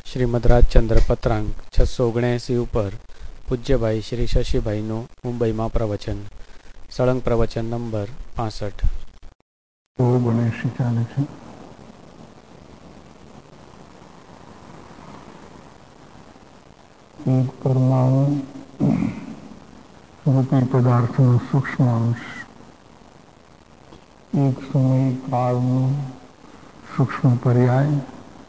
શ્રીમદ રાજચંદ્ર પત્રાંક 679 ઉપર પૂજ્યભાઈ શ્રી શશીભાઈનું મુંબઈમાં પ્રવચન. સળંગ પ્રવચન નંબર 65. 79 ચાલે છે. એક પરમાણુ રૂપી પદાર્થનો સૂક્ષ્મ અંશ, એક સમય કાળનું સૂક્ષ્મ પર્યાય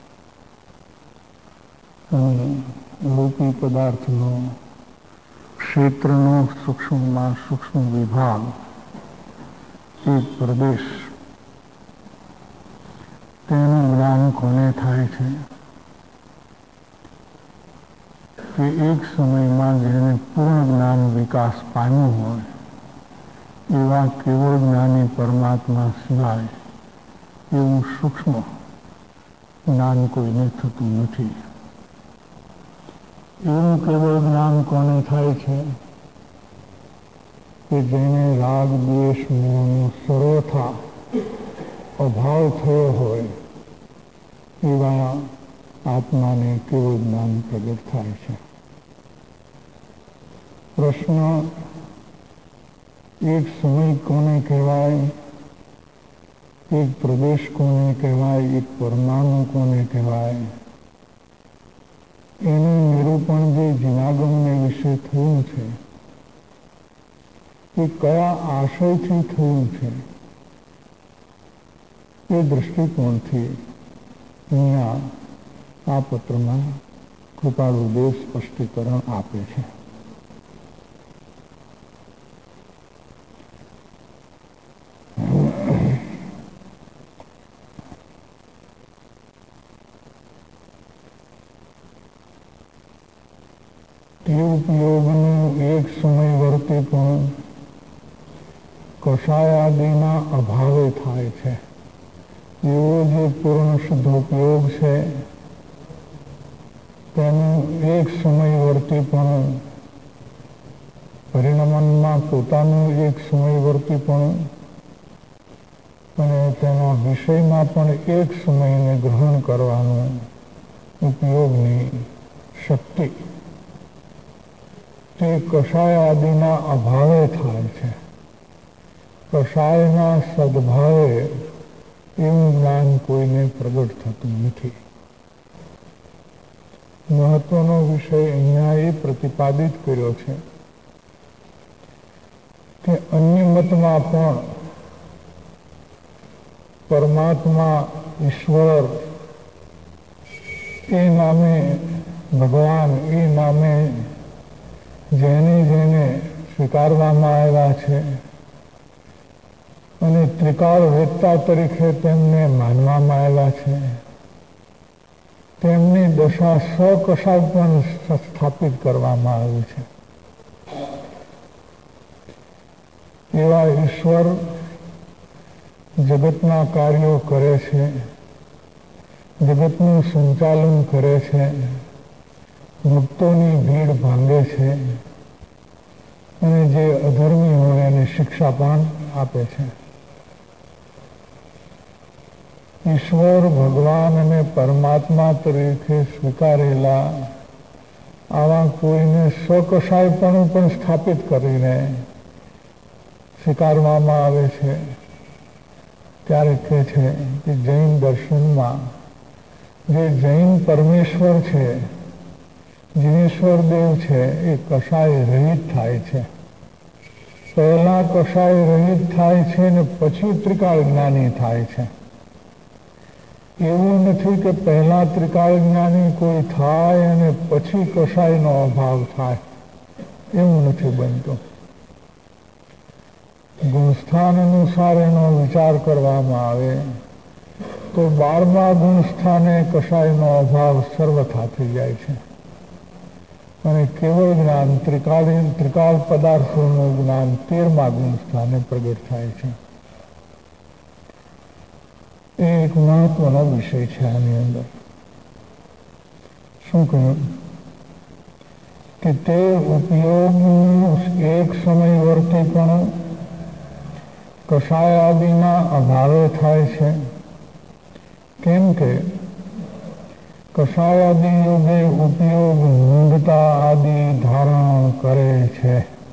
અને રૂપી પદાર્થનો ક્ષેત્રનો સૂક્ષ્મમાં સૂક્ષ્મ વિભાગ, એક પ્રદેશ. તેનું જ્ઞાન કોને થાય છે કે એક સમયમાં જેને પૂર્ણ જ્ઞાન વિકાસ પામ્યું હોય એવા કેવળ જ્ઞાની પરમાત્મા સિવાય એવું સૂક્ષ્મ જ્ઞાન કોઈને થતું નથી. એવું કેવળ જ્ઞાન કોને થાય છે કે જેને રાગ દ્વેષ મોહનો સર્વથા અભાવ થયો હોય એવા આત્માને કેવળ જ્ઞાન પ્રગટ થાય છે. પ્રશ્ન એક સમય કોને કહેવાય, એક પ્રદેશ કોને કહેવાય, એક પરમાણુ કોને કહેવાય, એનું નિરૂપણ જે જિનાગમને વિશે થયું છે એ કયા આશયથી થયું છે એ દૃષ્ટિકોણથી અહીંયા આ પત્રમાં કૃપાળુદેવ સ્પષ્ટીકરણ આપે છે. તે ઉપયોગનું એક સમયવર્તી પણ કષાયાદિના અભાવે થાય છે. એવો જે પૂર્ણ શુદ્ધોપયોગ છે તેનું એક સમયવર્તી પણ પરિણમનમાં પોતાનું એક સમયવર્તી પણ અને તેના વિષયમાં પણ એક સમયને ગ્રહણ કરવાનું ઉપયોગની શક્તિ તે કષાય આદિના અભાવે થાય છે. કષાયના સદભાવે એવું જ્ઞાન કોઈને પ્રગટ થતું નથી. મહત્વનો વિષય અહીંયા એ પ્રતિપાદિત કર્યો છે કે અન્ય મતમાં પણ પરમાત્મા ઈશ્વર એ નામે ભગવાન એ નામે જેને જેને સ્વીકારવામાં આવ્યા છે અને ત્રિકાળ વેદતા તરીકે તેમને માનવામાં આવ્યા છે, તેમની દશા સકષાય પણ સ્થાપિત કરવામાં આવી છે. એવા ઈશ્વર જગતના કાર્યો કરે છે, જગતનું સંચાલન કરે છે, ભક્તોની ભીડ ભાંગે છે અને જે અધર્મી હોય એને શિક્ષા પણ આપે છે. ઈશ્વર ભગવાન અને પરમાત્મા તરીકે સ્વીકારેલા આવા કોઈને સ્વકષાયપણું પણ સ્થાપિત કરીને સ્વીકારવામાં આવે છે. ત્યારે કહે છે કે જૈન દર્શનમાં જે જૈન પરમેશ્વર છે, જીનેશ્વર દેવ છે, એ કષાય રહિત થાય છે. પહેલા કષાય રહિત થાય છે ને પછી ત્રિકાળ જ્ઞાની થાય છે. એવું નથી કે પહેલા ત્રિકાળ જ્ઞાની કોઈ થાય અને પછી કષાયનો અભાવ થાય, એવું નથી બનતું. ગુણસ્થાન અનુસાર એનો વિચાર કરવામાં આવે તો 12મા ગુણસ્થાને કષાયનો અભાવ સર્વથા થઈ જાય છે અને કેવળ જ્ઞાન ત્રિકાળ પદાર્થોનું જ્ઞાન 13મા ગુણસ્થાને પ્રગટ થાય છે. એ એક મહત્વનો વિષય છે. આની અંદર શું કહ્યું કે તે ઉપયોગનું એક સમયવર્તી પણ કષાય આદિના અભાવે થાય છે. કેમ કે કષાયાદિ યોગે ઉપયોગ મૂંઢતા આદિ ધારણ કરે છે.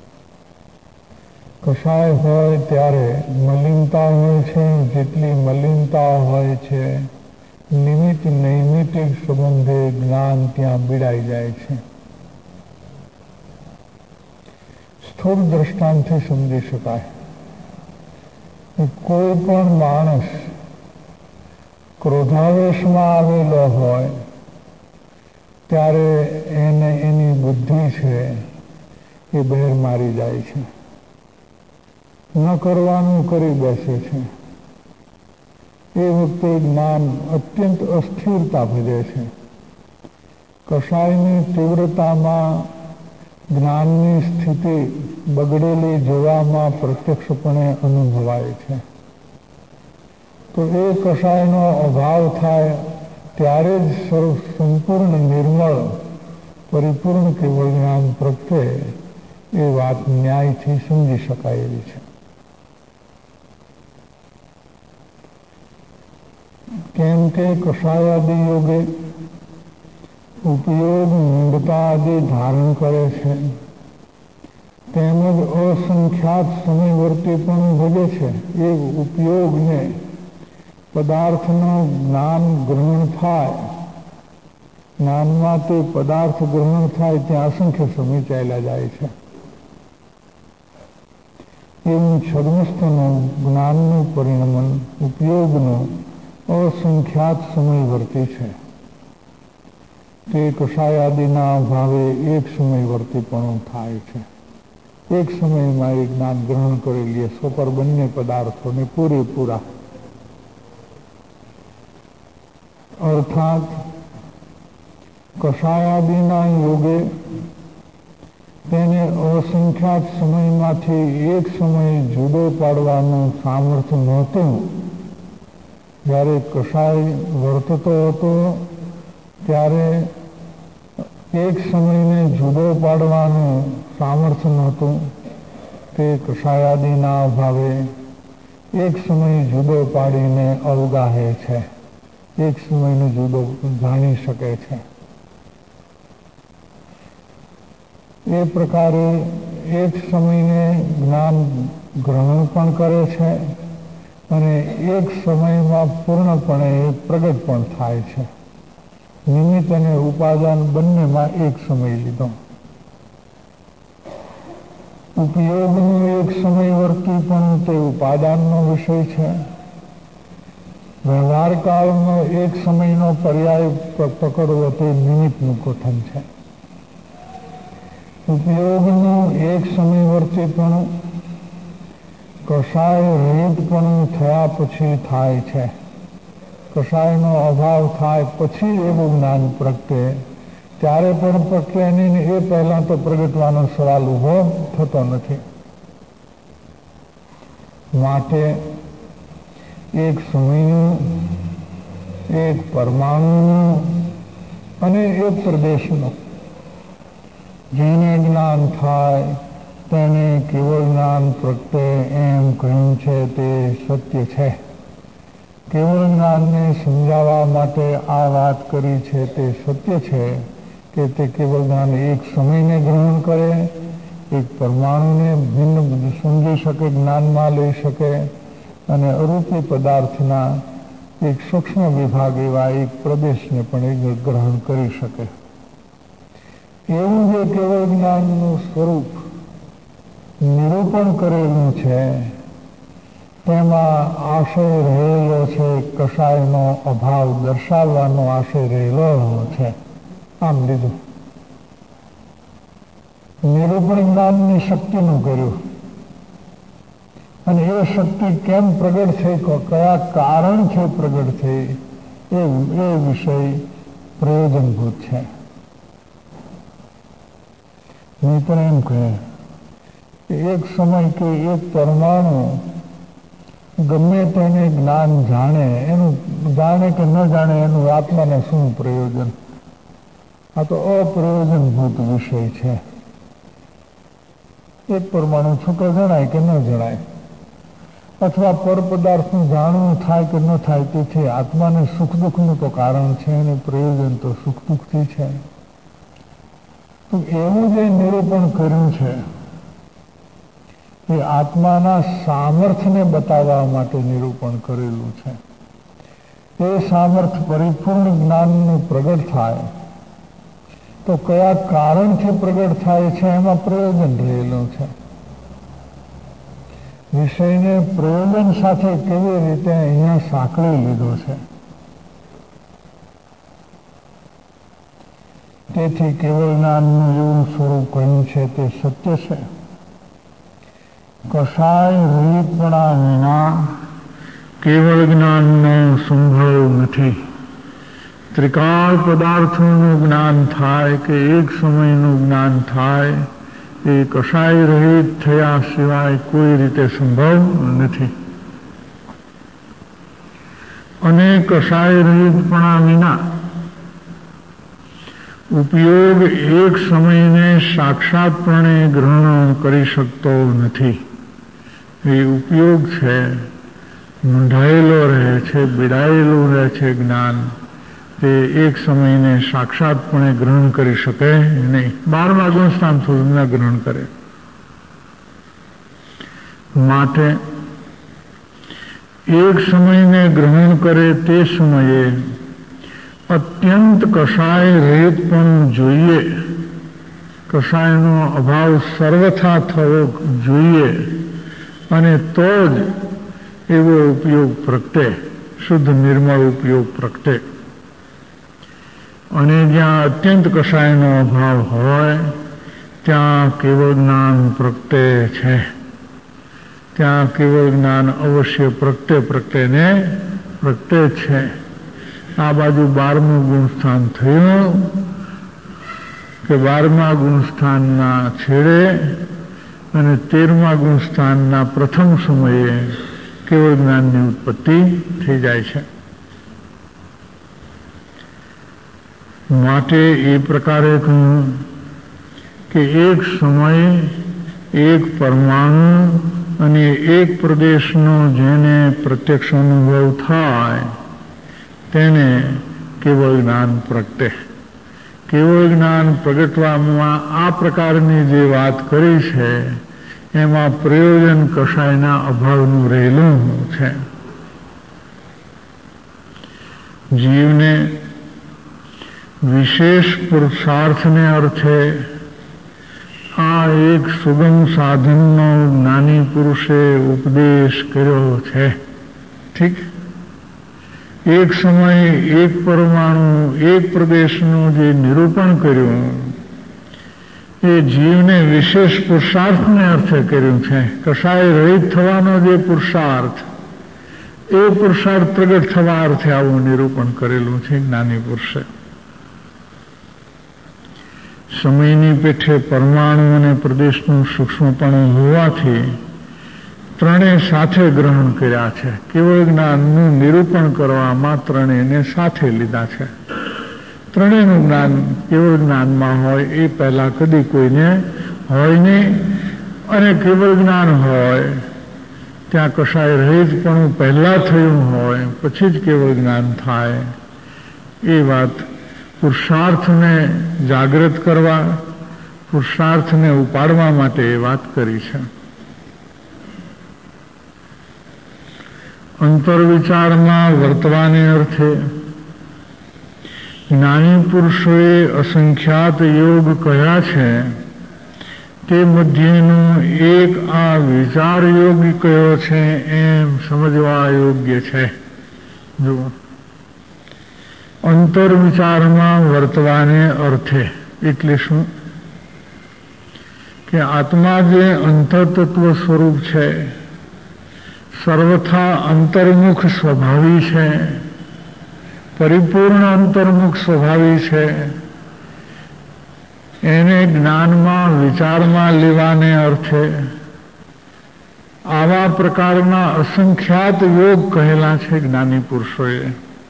કષાય હોય ત્યારે મલિનતા હોય છે. જેટલી મલિનતા હોય છે નિમિત્ત નૈમિત્તિક સંબંધે જ્ઞાન ત્યાં બીડાઈ જાય છે. સ્થૂળ દ્રષ્ટાંતથી સમજી શકાય. કોઈ પણ માણસ ક્રોધાવેશમાં આવેલો હોય ત્યારે એને એની બુદ્ધિ છે એ બહેર મારી જાય છે, ન કરવાનું કરી બેસે છે. એ વખતે જ્ઞાન અત્યંત અસ્થિરતા ભજે છે. કષાયની તીવ્રતામાં જ્ઞાનની સ્થિતિ બગડેલી જોવામાં પ્રત્યક્ષપણે અનુભવાય છે. તો એ કષાયનો અભાવ થાય ત્યારે જ સંપૂર્ણ નિર્મળ પરિપૂર્ણ કેવળ જ્ઞાન પ્રગટે એ વાત ન્યાયથી સમજી શકાય એવી છે. કેમ કે કષાયાદિ યોગે ઉપયોગ મૂંઢતા આદિ ધારણ કરે છે, તેમજ અસંખ્યાત સમયવર્તી પણ ભજે છે. એ ઉપયોગને પદાર્થનું જ્ઞાન ગ્રહણ થાય, જ્ઞાનમાં તે પદાર્થ ગ્રહણ થાય ત્યાં અસંખ્ય સમય ચાલ્યા જાય છે. એવું છદ્મસ્થનું જ્ઞાનનું પરિણમન ઉપયોગનું અસંખ્યાત સમયવર્તી છે. તે કષાયાદિના અભાવે એક સમયવર્તી પણ થાય છે. એક સમયમાં એ જ્ઞાન ગ્રહણ કરી લે સ્વપર બંને પદાર્થોને પૂરેપૂરા. અર્થાત કષાયાદિના યોગે તેને અસંખ્યાત સમયમાંથી એક સમય જુદો પાડવાનું સામર્થ્ય નહોતું. જ્યારે કષાય વર્તતો હતો ત્યારે એક સમયને જુદો પાડવાનું સામર્થ્ય નહોતું. તે કષાયાદિના અભાવે એક સમય જુદો પાડીને અવગાહે છે, એક સમયનો જુદો જાણી શકે છે. એ પ્રકારે એક સમયને જ્ઞાન ગ્રહણ પણ કરે છે અને એક સમયમાં પૂર્ણપણે પ્રગટ પણ થાય છે. નિમિત્ત અને ઉપાદાન બંનેમાં એક સમય લીધો. ઉપયોગનું એક સમયવર્તી પણ તે ઉપાદાનનો વિષય છે. વ્યવહાર કાળનો એક સમયનો પર્યાય પકડવો તે નિમિત્તનું કથન છે. ઉપયોગનું એક સમયવર્તી પણ કષાય રહિત પણ થયા પછી થાય છે. કષાયનો અભાવ થાય પછી એવું જ્ઞાન પ્રગટે, ત્યારે પણ પ્રગટે નહીં. એ પહેલા તો પ્રગટવાનો સવાલ ઉભો થતો નથી. માટે એક સમયનું, એક પરમાણુનું અને એક પ્રદેશનું જેને જ્ઞાન થાય તેને કેવળ જ્ઞાન પ્રગટે એમ કહ્યું છે તે સત્ય છે. કેવળ જ્ઞાનને સમજાવવા માટે આ વાત કરી છે તે સત્ય છે કે તે કેવળ જ્ઞાન એક સમયને ગ્રહણ કરે, એક પરમાણુને ભિન્ન સમજી શકે, જ્ઞાનમાં લઈ શકે અને અરૂપી પદાર્થના એક સૂક્ષ્મ વિભાગ એવા એક પ્રદેશને પણ એ ગ્રહણ કરી શકે. એવું જે કેવળ જ્ઞાનનું સ્વરૂપ નિરૂપણ કરેલું છે તેમાં આશય રહેલો છે, કષાયનો અભાવ દર્શાવવાનો આશય રહેલો છે. આમ લીધું નિરૂપણ જ્ઞાનની શક્તિનું કર્યું અને એ શક્તિ કેમ પ્રગટ થઈ, કયા કારણથી પ્રગટ થઈ એ વિષય પ્રયોજનભૂત છે. મિત્ર એમ કહે એક સમય કે એક પરમાણુ ગમે તેને જ્ઞાન જાણે, એનું જાણે કે ન જાણે એનું આત્માને શું પ્રયોજન? આ તો અપ્રયોજનભૂત વિષય છે. એક પરમાણુ છૂટો જણાય કે ન જણાય, અથવા પર પદાર્થનું જાણવું થાય કે ન થાય, તેથી આત્માને સુખ દુઃખનું તો કારણ છે અને પ્રયોજન તો સુખ દુઃખથી છે. તો એવું જે નિરૂપણ કર્યું છે એ આત્માના સામર્થ્યને બતાવવા માટે નિરૂપણ કરેલું છે. એ સામર્થ્ય પરિપૂર્ણ જ્ઞાનનું પ્રગટ થાય તો કયા કારણથી પ્રગટ થાય છે એમાં પ્રયોજન રહેલું છે. વિષયને પ્રયોજન સાથે કેવી રીતે અહીંયા સાંકળી લીધો છે. તેથી કેવળ જ્ઞાનનું એવું સ્વરૂપ કહ્યું છે તે સત્ય છે. કશાય રહિતપણા વિના કેવળ જ્ઞાનનો સંભવ નથી. ત્રિકાળ પદાર્થોનું જ્ઞાન થાય કે એક સમયનું જ્ઞાન થાય એ કશાય રહિત થયા સિવાય કોઈ રીતે સંભવ નથી. અને કશાય રહિતપણા વિના ઉપયોગ એક સમયને સાક્ષાતપણે ગ્રહણ કરી શકતો નથી. એ ઉપયોગ છે મૂંઢાયેલો રહે છે, બિડાયેલું રહે છે જ્ઞાન, તે એક સમયને સાક્ષાતપણે ગ્રહણ કરી શકે નહીં. 12મા ગુણસ્થાન સુધી ન ગ્રહણ કરે. માટે એક સમયને ગ્રહણ કરે તે સમયે અત્યંત કશાય રહિત પણ જોઈએ, કશાયનો અભાવ સર્વથા થવો જોઈએ, અને તો જ એવો ઉપયોગ પ્રગટે, શુદ્ધ નિર્મળ ઉપયોગ પ્રગટે. અને જ્યાં અત્યંત કશાયનો અભાવ હોય ત્યાં કેવળ જ્ઞાન પ્રગટે છે. ત્યાં કેવળ જ્ઞાન અવશ્ય પ્રગટે ને પ્રગટે છે. આ બાજુ 12મું ગુણસ્થાન થયું કે 12મા ગુણસ્થાનના છેડે અને 13મા ગુણસ્થાનના પ્રથમ સમયે કેવળ જ્ઞાનની ઉત્પત્તિ થઈ જાય છે. માટે એ પ્રકારે કહ્યું કે એક સમય, એક પરમાણુ અને એક પ્રદેશનો જેને પ્રત્યક્ષ અનુભવ થાય તેને કેવળ જ્ઞાન પ્રગટે. કેવળ જ્ઞાન પ્રગટવામાં આ પ્રકારની જે વાત કરી છે એમાં પ્રયોજન કશાયના અભાવનું રહેલું છે. જીવને વિશેષ પુરુષાર્થને અર્થે આ એક સુગમ સાધનનો જ્ઞાની પુરુષે ઉપદેશ કર્યો છે. ઠીક, એક સમય, એક પરમાણુ, એક પ્રદેશનું જે નિરૂપણ કર્યું એ જીવને વિશેષ પુરુષાર્થને અર્થે કર્યું છે. કશાય રહિત થવાનો જે પુરુષાર્થ, એ પુરુષાર્થ પ્રગટ થવા અર્થે આવું નિરૂપણ કરેલું છે જ્ઞાની પુરુષે. સમયની પેઠે પરમાણુ અને પ્રદેશનું સૂક્ષ્મપણું હોવાથી ત્રણેય સાથે ગ્રહણ કર્યા છે. કેવળ જ્ઞાનનું નિરૂપણ કરવામાં ત્રણેયને સાથે લીધા છે. ત્રણેયનું જ્ઞાન કેવળ જ્ઞાનમાં હોય એ પહેલાં કદી કોઈને હોય નહીં, અને કેવળ જ્ઞાન હોય ત્યાં કશાય રહિતપણું પહેલાં થયું હોય પછી જ કેવળ જ્ઞાન થાય. એ વાત પુરુષાર્થને જાગૃત કરવા, પુરુષાર્થને ઉપાડવા માટે એ વાત કરી છે. અંતરવિચારમાં વર્તવાને અર્થે જ્ઞાની પુરુષોએ અસંખ્યાત યોગ કયા છે તે મધ્યનો એક આ વિચાર યોગ કયો છે એમ સમજવા યોગ્ય છે. જુઓ, અંતરવિચારમાં વર્તવાને અર્થે એટલે શું કે આત્મા જે અંતરતત્વ સ્વરૂપ છે, સર્વથા અંતર્મુખ સ્વભાવી છે, પરિપૂર્ણ અંતર્મુખ સ્વભાવી છે, એને જ્ઞાનમાં વિચારમાં લેવાને અર્થે આવા પ્રકારના અસંખ્યાત યોગ કહેલા છે જ્ઞાની પુરુષોએ.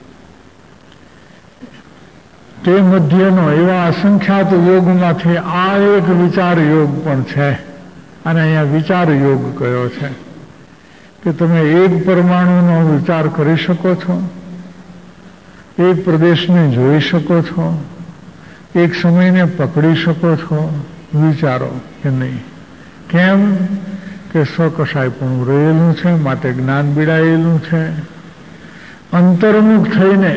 તે મધ્યનો એવા અસંખ્યાત યોગમાંથી આ એક વિચાર યોગ પણ છે, અને અહીંયા વિચાર યોગ કયો છે કે તમે એક પરમાણુનો વિચાર કરી શકો છો, એક પ્રદેશને જોઈ શકો છો, એક સમયને પકડી શકો છો? વિચારો કે નહીં. કેમ કે સ્વકષાયપણું રહેલું છે, માટે જ્ઞાન બીડાયેલું છે. અંતર્મુખ થઈને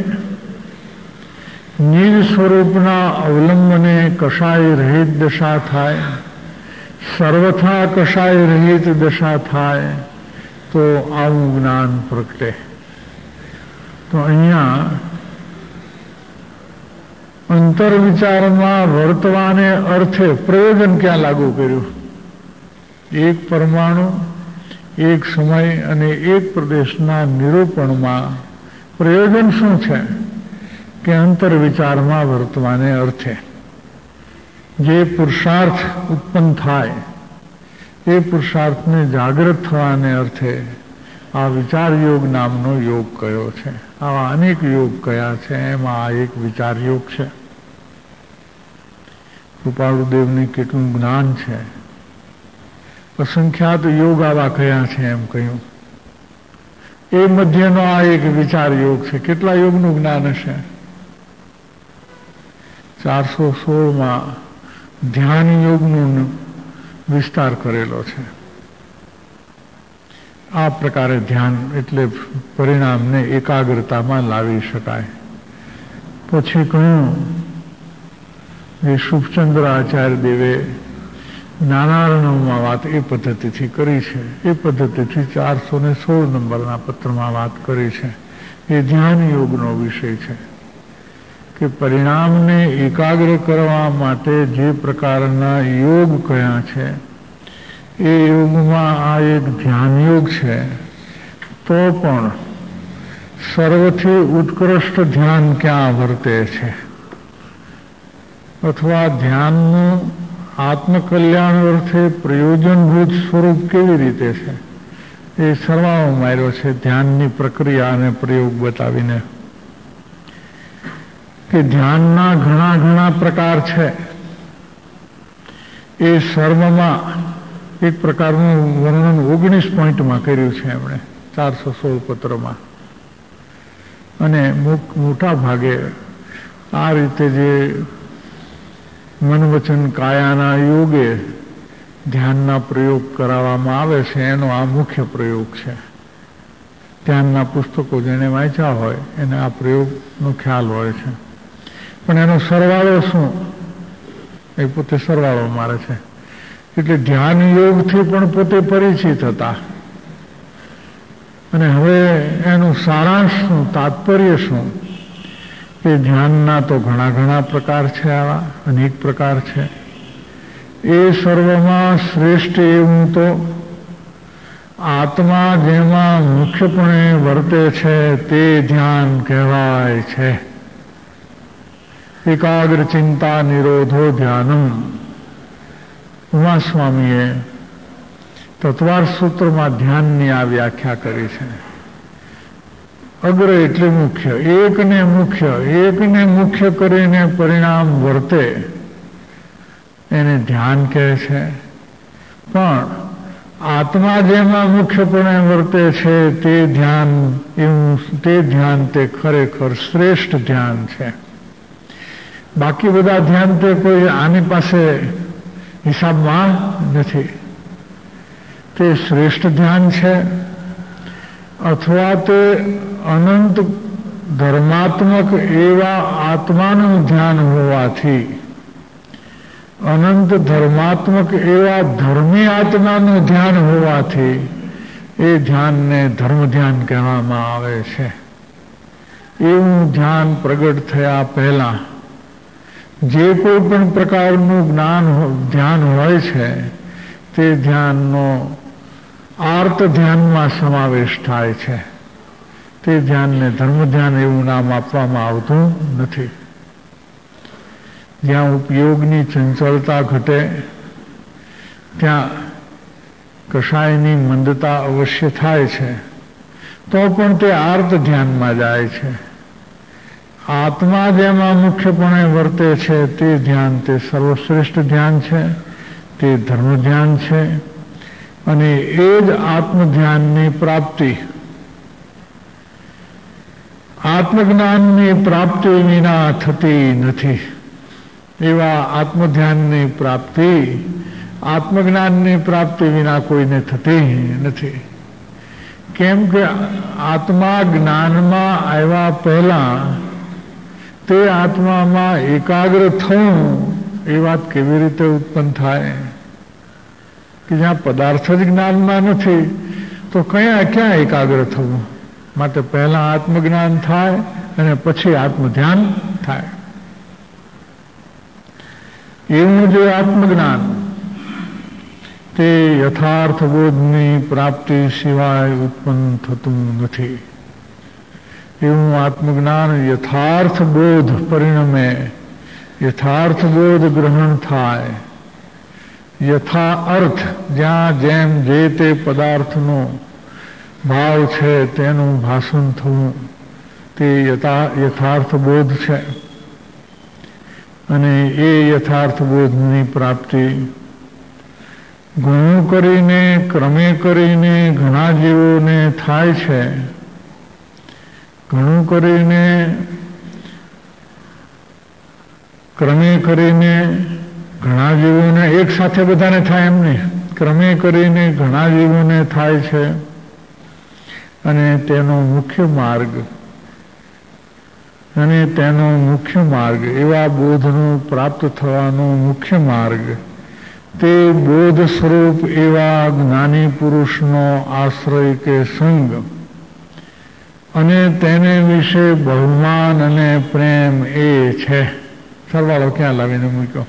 નિજ સ્વરૂપના અવલંબને કષાય રહિત દશા થાય, સર્વથા કષાય રહિત દશા થાય તો આવું જ્ઞાન પ્રગટે. તો અહીંયા અંતર વિચારમાં વર્તવાને અર્થે પ્રયોજન ક્યાં લાગુ કર્યું? એક પરમાણુ, એક સમય અને એક પ્રદેશના નિરૂપણમાં પ્રયોજન શું છે? કે અંતર વિચારમાં વર્તવાને અર્થે જે પુરુષાર્થ ઉત્પન્ન થાય એ પુરુષાર્થને જાગૃત થવાને અર્થે આ વિચાર યોગ નામનો યોગ કયો છે. આવા અનેક યોગ કયા છે, એમાં આ એક વિચાર યોગ છે. કૃપાળુદેવને કેટલું જ્ઞાન છે, અસંખ્યાત યોગ આવા કયા છે એમ કહ્યું. એ મધ્યનો આ એક વિચાર યોગ છે. કેટલા યોગનું જ્ઞાન હશે? 416માં ધ્યાન યોગનો વિસ્તાર કરેલો છે. આ પ્રકારે ધ્યાન એટલે પરિણામને એકાગ્રતામાં લાવી શકાય. પછી કહ્યું કે શુભચંદ્ર આચાર્ય દેવે જ્ઞાનાર્ણવમાં વાત એ પદ્ધતિથી કરી છે. એ પદ્ધતિથી 416 નંબરના પત્રમાં વાત કરી છે. એ ધ્યાન યોગનો વિષય છે કે પરિણામને એકાગ્ર કરવા માટે જે પ્રકારના યોગ કયા છે એ યોગમાં આ એક ધ્યાન યોગ છે. તો પણ સર્વથી ઉત્કૃષ્ટ ધ્યાન ક્યાં વર્તે છે, અથવા ધ્યાનનું આત્મકલ્યાણ અર્થે પ્રયોજનભૂત સ્વરૂપ કેવી રીતે છે, એ સરવાળો માર્યો છે ધ્યાનની પ્રક્રિયા અને પ્રયોગ બતાવીને. કે ધ્યાનના ઘણા ઘણા પ્રકાર છે. એ સર્વમાં એક પ્રકારનું વર્ણન 19 પોઈન્ટમાં કર્યું છે એમણે 416 પત્રમાં. અને મોટા ભાગે આ રીતે જે મન વચન કાયાના યોગે ધ્યાનના પ્રયોગ કરાવવામાં આવે છે એનો આ મુખ્ય પ્રયોગ છે. ધ્યાનના પુસ્તકો જેને વાંચ્યા હોય એને આ પ્રયોગનો ખ્યાલ હોય છે. પણ એનો સરવાળો શું? એ પોતે સરવાળો મારે છે. એટલે ધ્યાન યોગથી પણ પોતે પરિચિત હતા. અને હવે એનું સારાંશ શું, તાત્પર્ય શું? કે ધ્યાનના તો ઘણા ઘણા પ્રકાર છે, આવા અનેક પ્રકાર છે. એ સર્વમાં શ્રેષ્ઠ એવું તો આત્મા જેમાં મુખ્યપણે વર્તે છે તે ધ્યાન કહેવાય છે. એકાગ્ર ચિંતા નિરોધો ધ્યાનમ. ઉમાસ્વામીએ તત્વાર સૂત્રમાં ધ્યાનની આ વ્યાખ્યા કરી છે. અગ્ર એટલે મુખ્ય, એકને મુખ્ય કરીને પરિણામ વર્તે એને ધ્યાન કહે છે. પણ આત્મા જેમાં મુખ્યપણે વર્તે છે તે ધ્યાન તે ખરેખર શ્રેષ્ઠ ધ્યાન છે. બાકી બધા ધ્યાન તે કોઈ આની પાસે હિસાબમાં નથી. તે શ્રેષ્ઠ ધ્યાન છે. અથવા તે અનંત ધર્માત્મક એવા આત્માનું ધ્યાન હોવાથી, અનંત ધર્માત્મક એવા ધર્મી આત્માનું ધ્યાન હોવાથી એ ધ્યાનને ધર્મ ધ્યાન કહેવામાં આવે છે. એવું ધ્યાન પ્રગટ થયા પહેલા જે કોઈ પણ પ્રકારનું ધ્યાન હોય છે તે ધ્યાનનો આર્ત ધ્યાનમાં સમાવેશ થાય છે. તે ધ્યાનને ધર્મ ધ્યાન એવું નામ આપવામાં આવતું નથી. જ્યાં ઉપયોગની ચંચળતા ઘટે ત્યાં કષાયની મંદતા અવશ્ય થાય છે, તો પણ તે આર્ત ધ્યાનમાં જાય છે. આત્મા જેમાં મુખ્યપણે વર્તે છે તે ધ્યાન તે સર્વશ્રેષ્ઠ ધ્યાન છે, તે ધર્મ ધ્યાન છે. અને એ જ આત્મધ્યાનની પ્રાપ્તિ. આત્મજ્ઞાનની પ્રાપ્તિ વિના થતી નથી. એવા આત્મધ્યાનની પ્રાપ્તિ આત્મજ્ઞાનની પ્રાપ્તિ વિના કોઈને થતી નથી. કેમ કે આત્મા જ્ઞાનમાં આવ્યા પહેલા તે આત્મામાં એકાગ્ર થવું એ વાત કેવી રીતે ઉત્પન્ન થાય કે જ્યાં પદાર્થ જ જ્ઞાનમાં નથી તો ક્યાં એકાગ્ર થવું? માટે પહેલા આત્મજ્ઞાન થાય અને પછી આત્મધ્યાન થાય. એવું જે આત્મજ્ઞાન તે યથાર્થ બોધની પ્રાપ્તિ સિવાય ઉત્પન્ન થતું નથી. એવું આત્મજ્ઞાન યથાર્થ બોધ પરિણમે, યથાર્થ બોધ ગ્રહણ થાય. યથા અર્થ જ્યાં જેમ જે તે પદાર્થનો ભાવ છે તેનું ભાષણ થવું તે યથાર્થ બોધ છે. અને એ યથાર્થ બોધની પ્રાપ્તિ ઘણું કરીને ક્રમે કરીને ઘણા જીવોને થાય છે. ઘણું કરીને ક્રમે કરીને ઘણા જીવોને એક સાથે બધાને થાય એમ નહીં, ક્રમે કરીને ઘણા જીવોને થાય છે. અને તેનો મુખ્ય માર્ગ એવા બોધનો પ્રાપ્ત થવાનો મુખ્ય માર્ગ તે બોધ સ્વરૂપ એવા જ્ઞાની પુરુષનો આશ્રય કે સંગ અને તેને વિશે બહુમાન અને પ્રેમ એ છે. સરવાળો ક્યાં લાવીને મૂક્યો?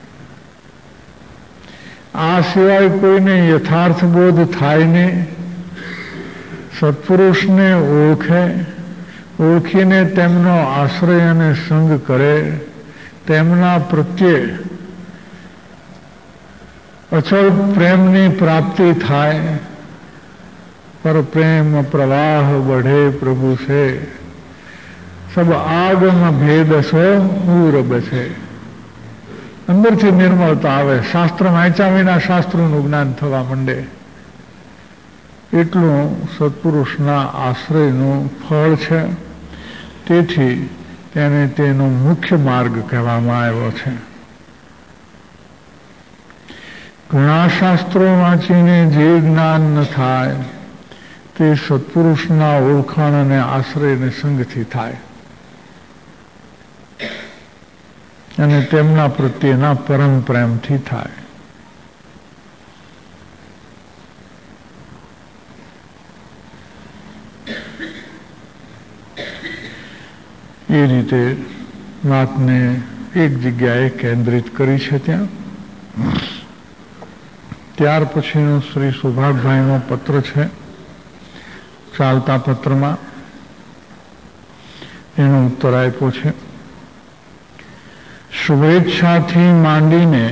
આ સિવાય કોઈને યથાર્થ બોધ થાય નહીં. સત્પુરુષને ઓળખીને તેમનો આશ્રય અને સંગ કરે, તેમના પ્રત્યે અચળ પ્રેમની પ્રાપ્તિ થાય. પર પ્રેમ પ્રવાહ बढ़े प्रभु से सब આગમ ભેદ સો ઉરબ છે. અંદરથી નિર્મળતા આવે, શાસ્ત્ર વાંચ્યા વિના શાસ્ત્રોનું જ્ઞાન થવા માંડે. એટલું સત્પુરુષના આશ્રયનું ફળ છે. તેથી તેને તેનો મુખ્ય માર્ગ કહેવામાં આવ્યો છે. ઘણા શાસ્ત્રો વાંચીને જે જ્ઞાન ન થાય તે સત્પુરુષના ઓળખાણ અને આશ્રય અને સંગથી થાય અને તેમના પ્રત્યેના પરમ પ્રેમથી થાય. એ રીતે વાતને એક જગ્યાએ કેન્દ્રિત કરી છે. ત્યાર પછીનો શ્રી સુભાગભાઈનો પત્ર છે. ચાલતા પત્રમાં એનો ઉત્તર આપ્યો છે. શુભેચ્છાથી માંડીને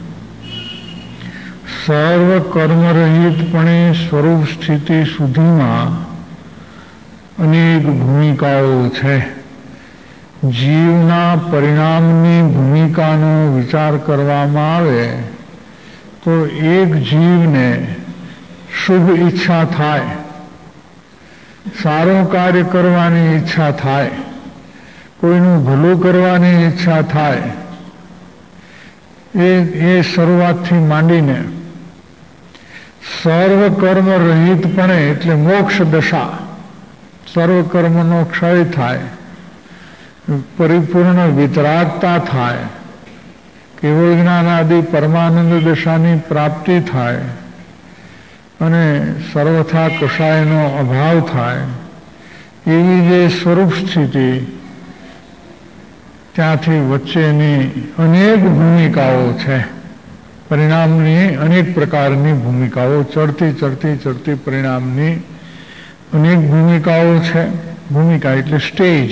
સર્વ કર્મરહિતપણે સ્વરૂપ સ્થિતિ સુધીમાં અનેક ભૂમિકાઓ છે. જીવના પરિણામની ભૂમિકાનો વિચાર કરવામાં આવે તો એક જીવને શુભ ઈચ્છા થાય, સારું કાર્ય કરવાની ઈચ્છા થાય, કોઈનું ભલું કરવાની ઈચ્છા થાય. એ શરૂઆતથી માંડીને સર્વ કર્મ રહિતપણે એટલે મોક્ષ દશા, સર્વ કર્મનો ક્ષય થાય, પરિપૂર્ણ વિતરાગતા થાય, કેવળ જ્ઞાન આદિ પરમાનંદ દશાની પ્રાપ્તિ થાય અને સર્વથા કશાયનો અભાવ થાય. એવી જે સ્વરૂપ સ્થિતિ ત્યાંથી વચ્ચેની અનેક ભૂમિકાઓ છે. પરિણામની અનેક પ્રકારની ભૂમિકાઓ, ચડતી પરિણામની અનેક ભૂમિકાઓ છે. ભૂમિકા એટલે સ્ટેજ.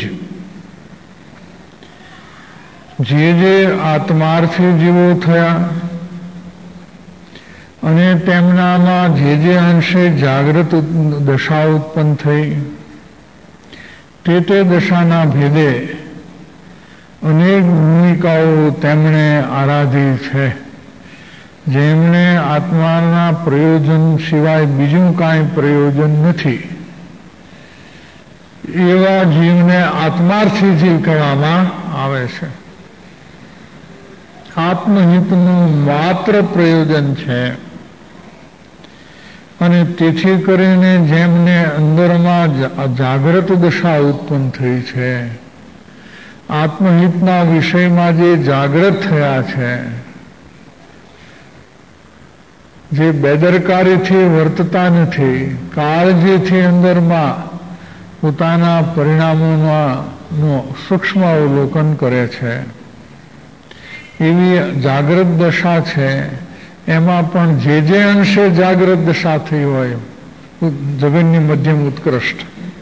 જે આત્માર્થી જીવો થયા અને તેમનામાં જે અંશે જાગૃત દશા ઉત્પન્ન થઈ તે દશાના ભેદે અનેક ભૂમિકાઓ તેમણે આરાધી છે જેમને આત્માના પ્રયોજન સિવાય બીજું કાંઈ પ્રયોજન નથી, એવા જીવને આત્માર્થી જીવ કહેવામાં આવે છે. આત્મહિતનું માત્ર પ્રયોજન છે. અને તેથી કરીને જેમને અંદરમાં જાગ્રત દશા ઉત્પન્ન થઈ છે, આત્મહિતના વિષયમાં જે જાગ્રત થયા છે, જે બેદરકારીથી વર્તતા નથી, કાળજીથી અંદરમાં પોતાના પરિણામોનું સૂક્ષ્મ અવલોકન કરે છે, એવી જાગ્રત દશા છે. એમાં પણ જે અંશે જાગ્રત દશા થઈ હોય, જગનની મધ્યમ ઉત્કૃષ્ટ,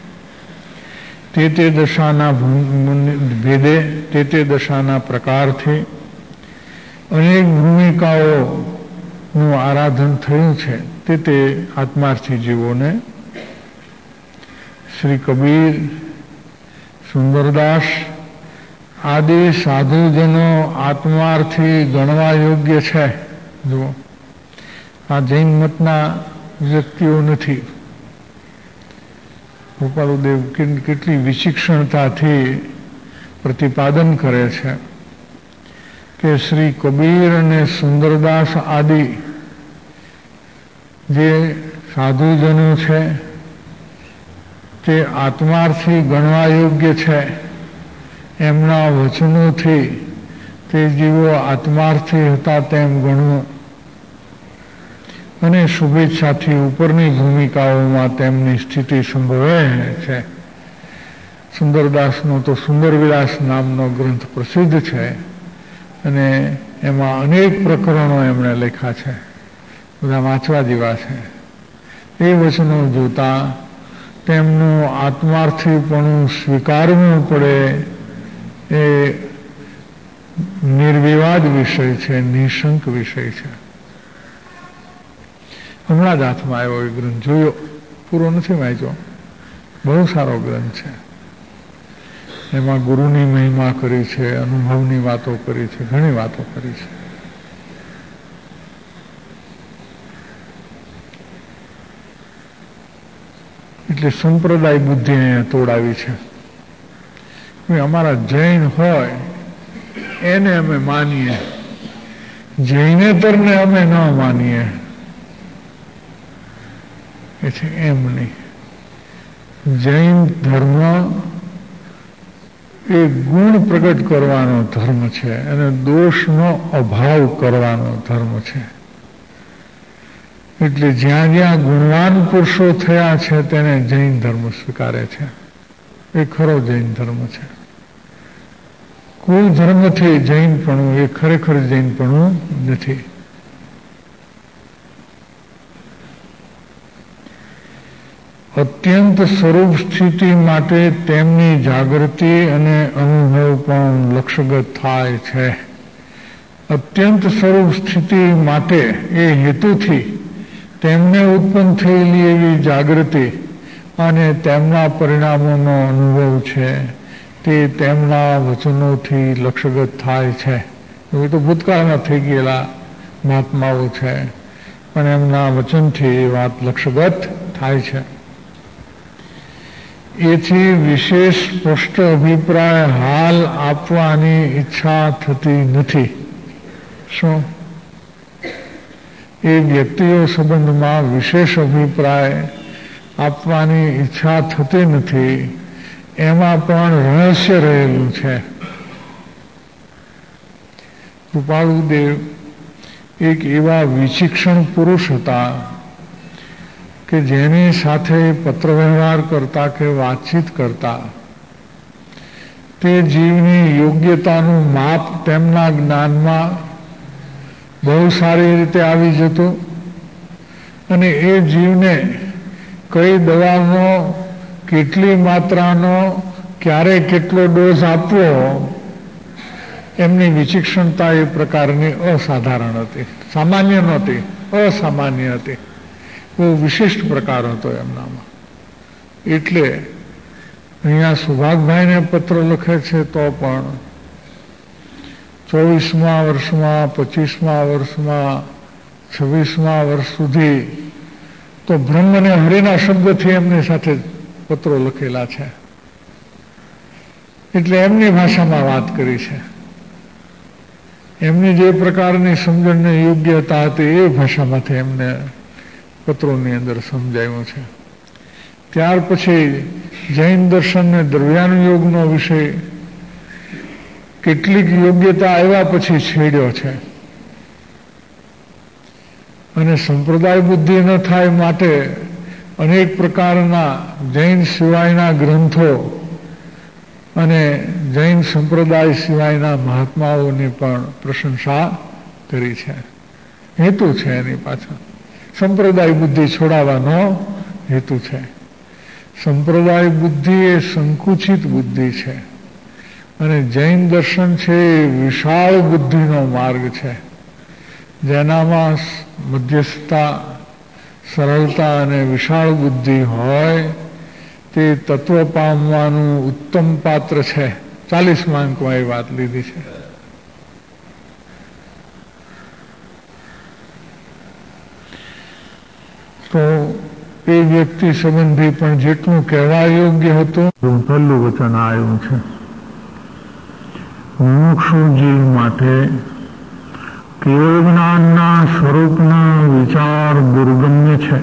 તે દશાના ભેદે, તે દશાના પ્રકારથી અનેક ભૂમિકાઓનું આરાધન થયું છે. તે આત્માર્થી જીવોને શ્રી કબીર, સુંદરદાસ આદિ સાધુજનો આત્માર્થી ગણવા યોગ્ય છે. જુઓ, આ જૈન મતના વ્યક્તિઓ નથી. ગોપાલદેવ કેટલી વિચિક્ષણતાથી પ્રતિપાદન કરે છે કે શ્રી કબીર અને સુંદરદાસ આદિ જે સાધુજનો છે તે આત્માર્થી ગણવા યોગ્ય છે. એમના વચનોથી તે જીવો આત્માર્થી હતા તેમ ગણવું અને શુભેચ્છાથી ઉપરની ભૂમિકાઓમાં તેમની સ્થિતિ સંભવે છે. સુંદરદાસનો તો સુંદર વિલાસ નામનો ગ્રંથ પ્રસિદ્ધ છે અને એમાં અનેક પ્રકરણો એમણે લખ્યા છે, બધા વાંચવા જેવા છે. એ વચનો જોતા તેમનું આત્માર્થીપણું સ્વીકારવું પડે એ નિર્વિવાદ વિષય છે, નિશંક વિષય છે. હમણાં જ હાથમાં આવ્યો એ ગ્રંથ જોયો, પૂરો નથી વાંચ્યો, બહુ સારો ગ્રંથ છે. એમાં ગુરુની મહિમા કરી છે, અનુભવની વાતો કરી છે, ઘણી વાતો કરી છે. એટલે સંપ્રદાય બુદ્ધિ અહીંયા તોડાવી છે. અમારા જૈન હોય એને અમે માનીએ, જૈનેતરને અમે ન માનીએ. એમ નહીં. જૈન ધર્મ એ ગુણ પ્રગટ કરવાનો ધર્મ છે અને દોષનો અભાવ કરવાનો ધર્મ છે. એટલે જ્યાં જ્યાં ગુણવાન પુરુષો થયા છે તેને જૈન ધર્મ સ્વીકારે છે. એ ખરો જૈન ધર્મ છે. કોઈ ધર્મથી જૈનપણું એ ખરેખર જૈનપણું નથી. અત્યંત સ્વરૂપ સ્થિતિ માટે તેમની જાગૃતિ અને અનુભવ પણ લક્ષ્યગત થાય છે. અત્યંત સ્વરૂપ સ્થિતિ માટે એ હેતુથી તેમને ઉત્પન્ન થયેલી એવી જાગૃતિ અને તેમના પરિણામોનો અનુભવ છે તે તેમના વચનોથી લક્ષ્યગત થાય છે. એ તો ભૂતકાળમાં થઈ ગયેલા મહાત્માઓ છે, પણ એમના વચનથી એ વાત લક્ષ્યગત થાય છે. એથી વિશેષ સ્પષ્ટ અભિપ્રાય હાલ આપવાની ઈચ્છા થતી નથી. શું એ વ્યક્તિઓ સંબંધમાં વિશેષ અભિપ્રાય આપવાની ઈચ્છા થતી નથી. એમાં પણ રહસ્ય રહેલું છે. કૃપાળુદેવ એક એવા વિચિક્ષણ પુરુષ હતા કે જેની સાથે પત્ર વ્યવહાર કરતા કે વાતચીત કરતા તે જીવની યોગ્યતાનું માપ તેમના જ્ઞાનમાં બહુ સારી રીતે આવી જતું અને એ જીવને કઈ દવાનો કેટલી માત્રાનો ક્યારે કેટલો ડોઝ આપવો એમની વિચિક્ષણતા એ પ્રકારની અસાધારણ હતી. સામાન્ય નહોતી, અસામાન્ય હતી. બહુ વિશિષ્ટ પ્રકાર હતો એમનામાં. એટલે અહીંયા સુભાગભાઈને પત્ર લખે છે તો પણ 24મા વર્ષમાં 25મા વર્ષમાં 26મા વર્ષ સુધી તો બ્રહ્મ અને હરિના શબ્દથી એમની સાથે પત્રો લખેલા છે, એટલે એમની ભાષામાં વાત કરી છે. એમની જે પ્રકારની સમજણને યોગ્યતા હતી એ ભાષામાંથી એમને પત્રોની અંદર સમજાયું છે. ત્યાર પછી જૈન દર્શન અને દ્રવ્યાનુયોગનો વિષય કેટલીક યોગ્યતા આવ્યા પછી છેડ્યો છે, અને સંપ્રદાય બુદ્ધિ ન થાય માટે અનેક પ્રકારના જૈન સિવાયના ગ્રંથો અને જૈન સંપ્રદાય સિવાયના મહાત્માઓની પણ પ્રશંસા કરી છે. હેતુ છે એની પાછળ, સંપ્રદાય બુદ્ધિ છોડાવવાનો હેતુ છે. સંપ્રદાય બુદ્ધિ એ સંકુચિત બુદ્ધિ છે, અને જૈન દર્શન છે એ વિશાળ બુદ્ધિનો માર્ગ છે, જેનામાં મધ્યસ્થતા, સરળતા અને વિશાળ બુદ્ધિ હોય તે તત્વ પામવાનું ઉત્તમ પાત્ર છે. 40મા અંકમાં એ વાત લીધી છે. તો એ વ્યક્તિ સંબંધી પણ જેટલું કહેવા યોગ્ય હતું પહેલું વચન આવ્યું છે. મુમુક્ષુ જીવ માટે કેવળ જ્ઞાનના સ્વરૂપના વિચાર દુર્ગમ્ય છે,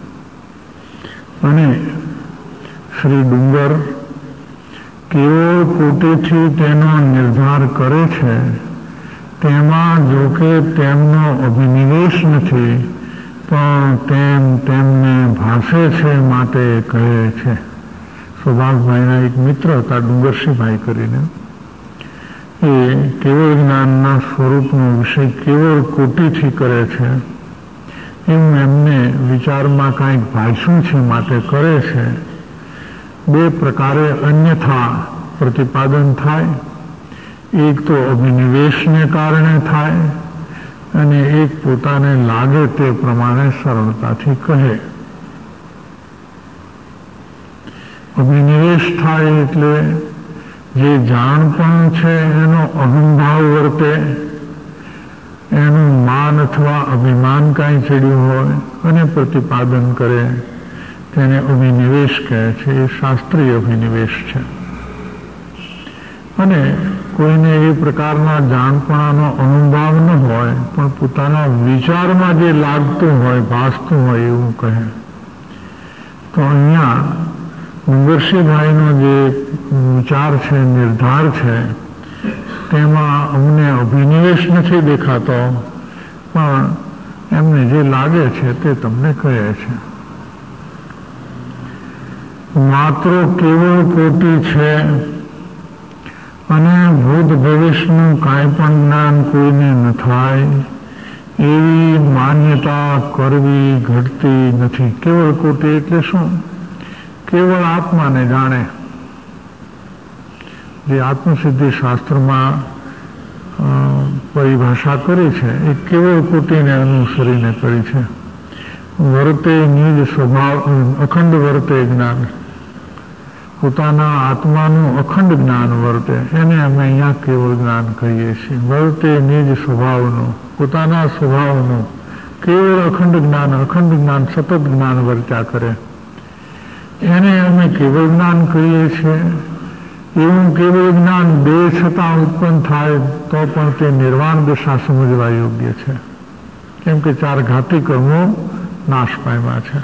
અને શ્રી ડુંગર કેવળ કોટેથી તેનો નિર્ધાર કરે છે. તેમાં જોકે તેમનો અભિનિવેશ નથી, પણ તેમ તેમને ભાષે છે માટે કહે છે. સુભાષભાઈના એક મિત્ર હતા ડુંગરસિંહભાઈ કરીને, એ કેવળ જ્ઞાનના સ્વરૂપનો વિષય કેવળ કોટીથી કરે છે, એવું એમને વિચારમાં કાંઈક ભાષું છે માટે કરે છે. બે પ્રકારે અન્યથા પ્રતિપાદન થાય, એક તો અભિનિવેશને કારણે થાય, અને એક પોતાને લાગે તે પ્રમાણે સરળતાથી કહે. અભિનિવેશ થાય એટલે જે જાણપણ છે એનો અહંભાવ વર્તે, એનું માન અથવા અભિમાન કાંઈ ચડ્યું હોય અને પ્રતિપાદન કરે, તેને અભિનિવેશ કહે છે. એ શાસ્ત્રીય અભિનિવેશ છે. અને કોઈને એ પ્રકારના જાણપણાનો અનુભાવ ન હોય, પણ પોતાના વિચારમાં જે લાગતું હોય, ભાસતું હોય એવું કહે. તો અહીંયા ડુંગરસિંહભાઈનો જે વિચાર છે, નિર્ધાર છે, તેમાં અમને અભિનિવેશ નથી દેખાતો, પણ એમને જે લાગે છે તે તમને કહે છે. માત્ર કેવળ કોટી છે, અને ભૂત ભવિષ્યનું કાંઈ પણ જ્ઞાન કોઈને ન થાય એવી માન્યતા કરવી ઘટતી નથી. કેવળ કોટી એટલે શું? કેવળ આત્માને જાણે. જે આત્મસિદ્ધિ શાસ્ત્રમાં પરિભાષા કરી છે એ કેવળ કોટીને અનુસરીને કરી છે. વર્તે નિજ સ્વભાવ, અખંડ વર્તે જ્ઞાન, પોતાના આત્માનું અખંડ જ્ઞાન વર્તે, એને અમે અહીંયા કેવળ જ્ઞાન કહીએ છીએ. વર્તે નિજ સ્વભાવનું, પોતાના સ્વભાવનું કેવળ અખંડ જ્ઞાન સતત જ્ઞાન વર્ત્યા કરે, એને અમે કેવળ જ્ઞાન કહીએ છીએ. એવું કેવળ જ્ઞાન બે છતાં ઉત્પન્ન થાય તો પણ તે નિર્વાણ દશા સમજવા યોગ્ય છે, કેમ કે 4 ઘાતી કર્મો નાશ પામ્યા છે.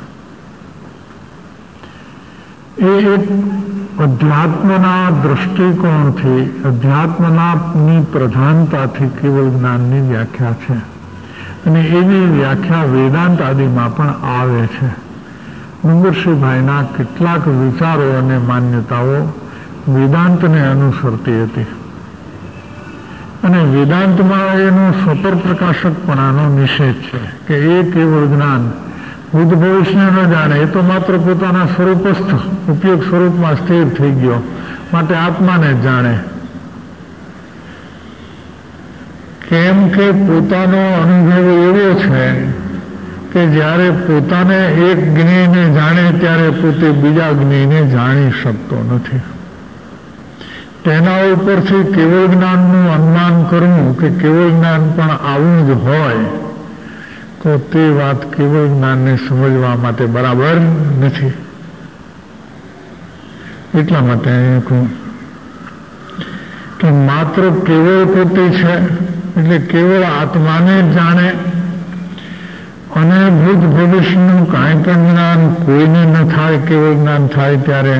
એ એક અધ્યાત્મના દ્રષ્ટિકોણથી, અધ્યાત્મની પ્રધાનતાથી કેવળ જ્ઞાનની વ્યાખ્યા છે, અને એવી વ્યાખ્યા વેદાંત આદિમાં પણ આવે છે. ડુંગરસિંહભાઈના કેટલાક વિચારો અને માન્યતાઓ વેદાંતને અનુસરતી હતી, અને વેદાંતમાં એનો સ્વતંત્ર પ્રકાશકપણાનો નિષેધ છે કે એ કેવળ જ્ઞાન ભૂત ભવિષ્ય ન જાણે, એ તો માત્ર પોતાના સ્વરૂપસ્થ ઉપયોગ સ્વરૂપમાં સ્થિર થઈ ગયો, માટે આત્માને જ જાણે. કેમ કે પોતાનો અનુભવ એવો છે કે જ્યારે પોતાને એક જ્ઞેયને જાણે ત્યારે પોતે બીજા જ્ઞેયને જાણી શકતો નથી. તેના ઉપરથી કેવળ જ્ઞાનનું અનુમાન કરવું કે કેવળ જ્ઞાન પણ આવું જ હોય તો તે વાત કેવળ જ્ઞાનને સમજવા માટે બરાબર નથી. એટલા માટે અહીં કહું કે માત્ર કેવળ પોતે છે એટલે કેવળ આત્માને જ જાણે અને ભૂત ભવિષ્યનું કાંઈ પણ જ્ઞાન કોઈને ન થાય, કેવળ જ્ઞાન થાય ત્યારે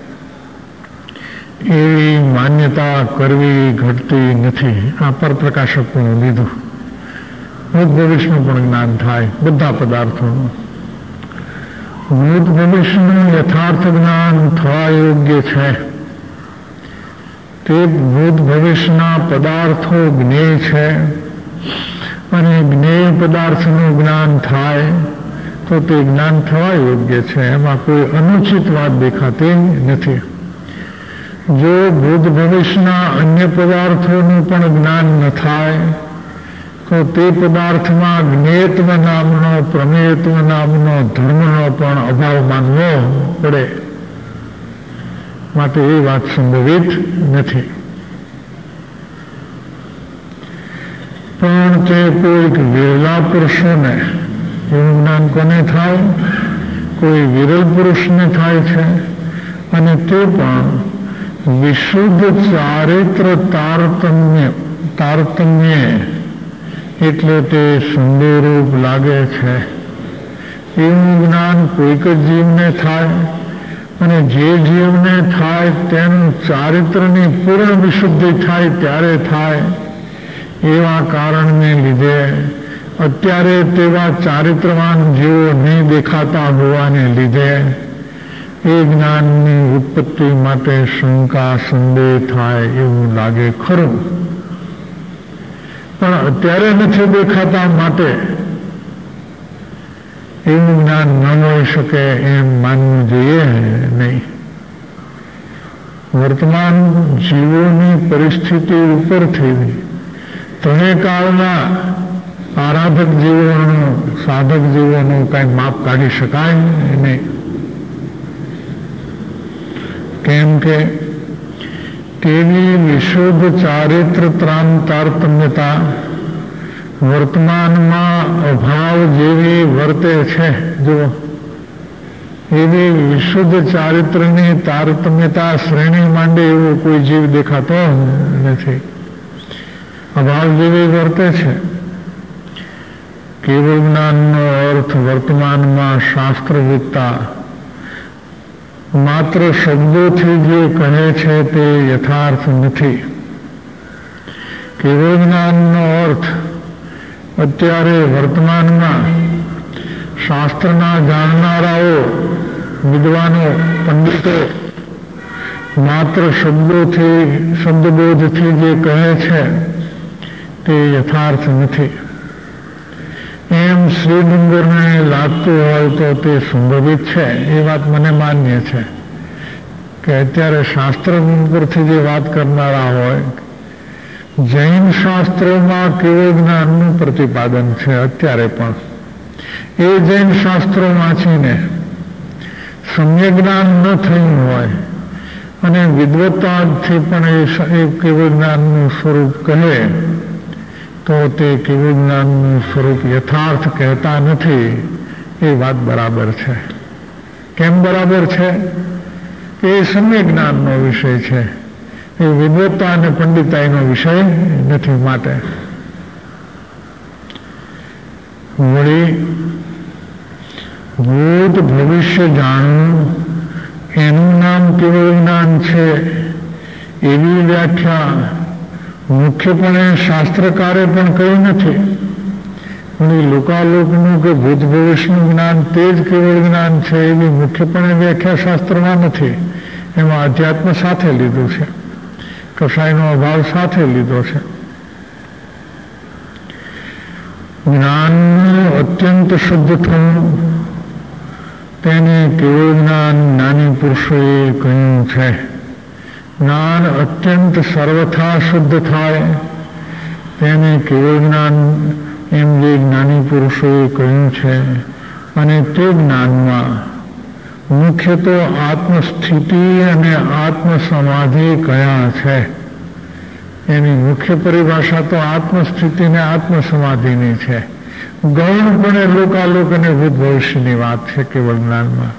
એવી માન્યતા કરવી ઘટતી નથી. આ પરપ્રકાશકનું લીધું. ભૂત ભવિષ્યનું પણ જ્ઞાન થાય બધા પદાર્થોનું. ભૂત ભવિષ્યનું યથાર્થ જ્ઞાન થવા યોગ્ય છે તે ભૂત ભવિષ્યના પદાર્થો જ્ઞેય છે અને જ્ઞેય પદાર્થનું જ્ઞાન થાય તો તે જ્ઞાન થવા યોગ્ય છે. એમાં કોઈ અનુચિત વાત દેખાતી નથી. જો ભૂત ભવિષ્યના અન્ય પદાર્થોનું પણ જ્ઞાન ન થાય તો તે પદાર્થમાં જ્ઞેયત્વ નામનો પ્રમેયત્વ નામનો ધર્મનો પણ અભાવ માનવો પડે. માટે એ વાત સંભવિત નથી. પણ તે કોઈક વિરલા પુરુષોને એવું જ્ઞાન કોને થાય? કોઈ વિરલ પુરુષને થાય છે અને તે પણ વિશુદ્ધ ચારિત્ર તારતમ્ય એટલે તે સુંદરરૂપ લાગે છે એવું જ્ઞાન કોઈક જ જીવને થાય અને જે જીવને થાય તેનું ચારિત્રની પૂર્ણ વિશુદ્ધિ થાય ત્યારે થાય. એવા કારણને લીધે અત્યારે તેવા ચારિત્રવાન જીવો નહીં દેખાતા હોવાને લીધે એ જ્ઞાનની ઉત્પત્તિ માટે શંકા સંદેહ થાય એવું લાગે ખરું. પણ અત્યારે નથી દેખાતા માટે એવું જ્ઞાન ન હોઈ શકે એમ માનવું જોઈએ નહીં. વર્તમાન જીવોની પરિસ્થિતિ ઉપરથી ત્રણેય કાળના આરાધક જીવોનું સાધક જીવોનું કાંઈ માપ કાઢી શકાય નહીં. કેમ કે તેની વિશુદ્ધ ચારિત્ર તારતમ્યતા વર્તમાનમાં અભાવ જેવી વર્તે છે. જો એવી વિશુદ્ધ ચારિત્રની તારતમ્યતા શ્રેણી માંડે એવો કોઈ જીવ દેખાતો નથી. અભાવ જેવી વર્તે છે. કેવળ જ્ઞાનનો અર્થ વર્તમાનમાં શાસ્ત્રવિદતા માત્ર શબ્દોથી જે કહે છે તે યથાર્થ નથી. કેવળ જ્ઞાનનો અર્થ અત્યારે વર્તમાનમાં શાસ્ત્રના જાણનારાઓ, વિદ્વાનો, પંડિતો માત્ર શબ્દબોધથી જે કહે છે તે યથાર્થ નથી. એમ શ્રીડુંગરને લાગતું હોય તો તે સંભવિત છે. એ વાત મને માન્ય છે કે અત્યારે શાસ્ત્ર પરથી જે વાત કરનારા હોય, જૈન શાસ્ત્રોમાં કેવળ જ્ઞાનનું પ્રતિપાદન છે અત્યારે પણ. એ જૈન શાસ્ત્રો વાંચીને સમ્યક જ્ઞાન ન થયું હોય અને વિદ્વતાથી પણ એ કેવળ જ્ઞાનનું સ્વરૂપ કહે તો તે કેવળ જ્ઞાનનું સ્વરૂપ યથાર્થ કહેતા નથી. એ વાત બરાબર છે. કેમ બરાબર છે? કે એ સમ્યક જ્ઞાનનો વિષય છે, એ વિદ્વતા અને પંડિતાઈનો વિષય નથી. માટે વળી ભૂત ભવિષ્ય જાણવું એનું નામ કેવળ જ્ઞાન છે એવી વ્યાખ્યા મુખ્યપણે શાસ્ત્રકારે પણ કહી નથી. લોકાલોકનું કે ભૂત ભવિષ્યનું જ્ઞાન તે જ કેવળ જ્ઞાન છે એવી મુખ્યપણે વ્યાખ્યા શાસ્ત્રમાં નથી. એમાં અધ્યાત્મ સાથે લીધું છે, કસાયનો અભાવ સાથે લીધો છે. જ્ઞાનનું અત્યંત શુદ્ધ થવું તેને કેવળ જ્ઞાન જ્ઞાની પુરુષોએ કહ્યું છે. જ્ઞાન અત્યંત સર્વથા શુદ્ધ થાય તેને કેવળ જ્ઞાન એમ જે જ્ઞાની પુરુષોએ કહ્યું છે. અને તે જ્ઞાનમાં મુખ્ય તો આત્મસ્થિતિ અને આત્મસમાધિ કયા છે. એની મુખ્ય પરિભાષા તો આત્મસ્થિતિ ને આત્મસમાધિની છે. ગૌણપણે લોકાલોક અને ભૂત ભવિષ્યની વાત છે કેવળ જ્ઞાનમાં.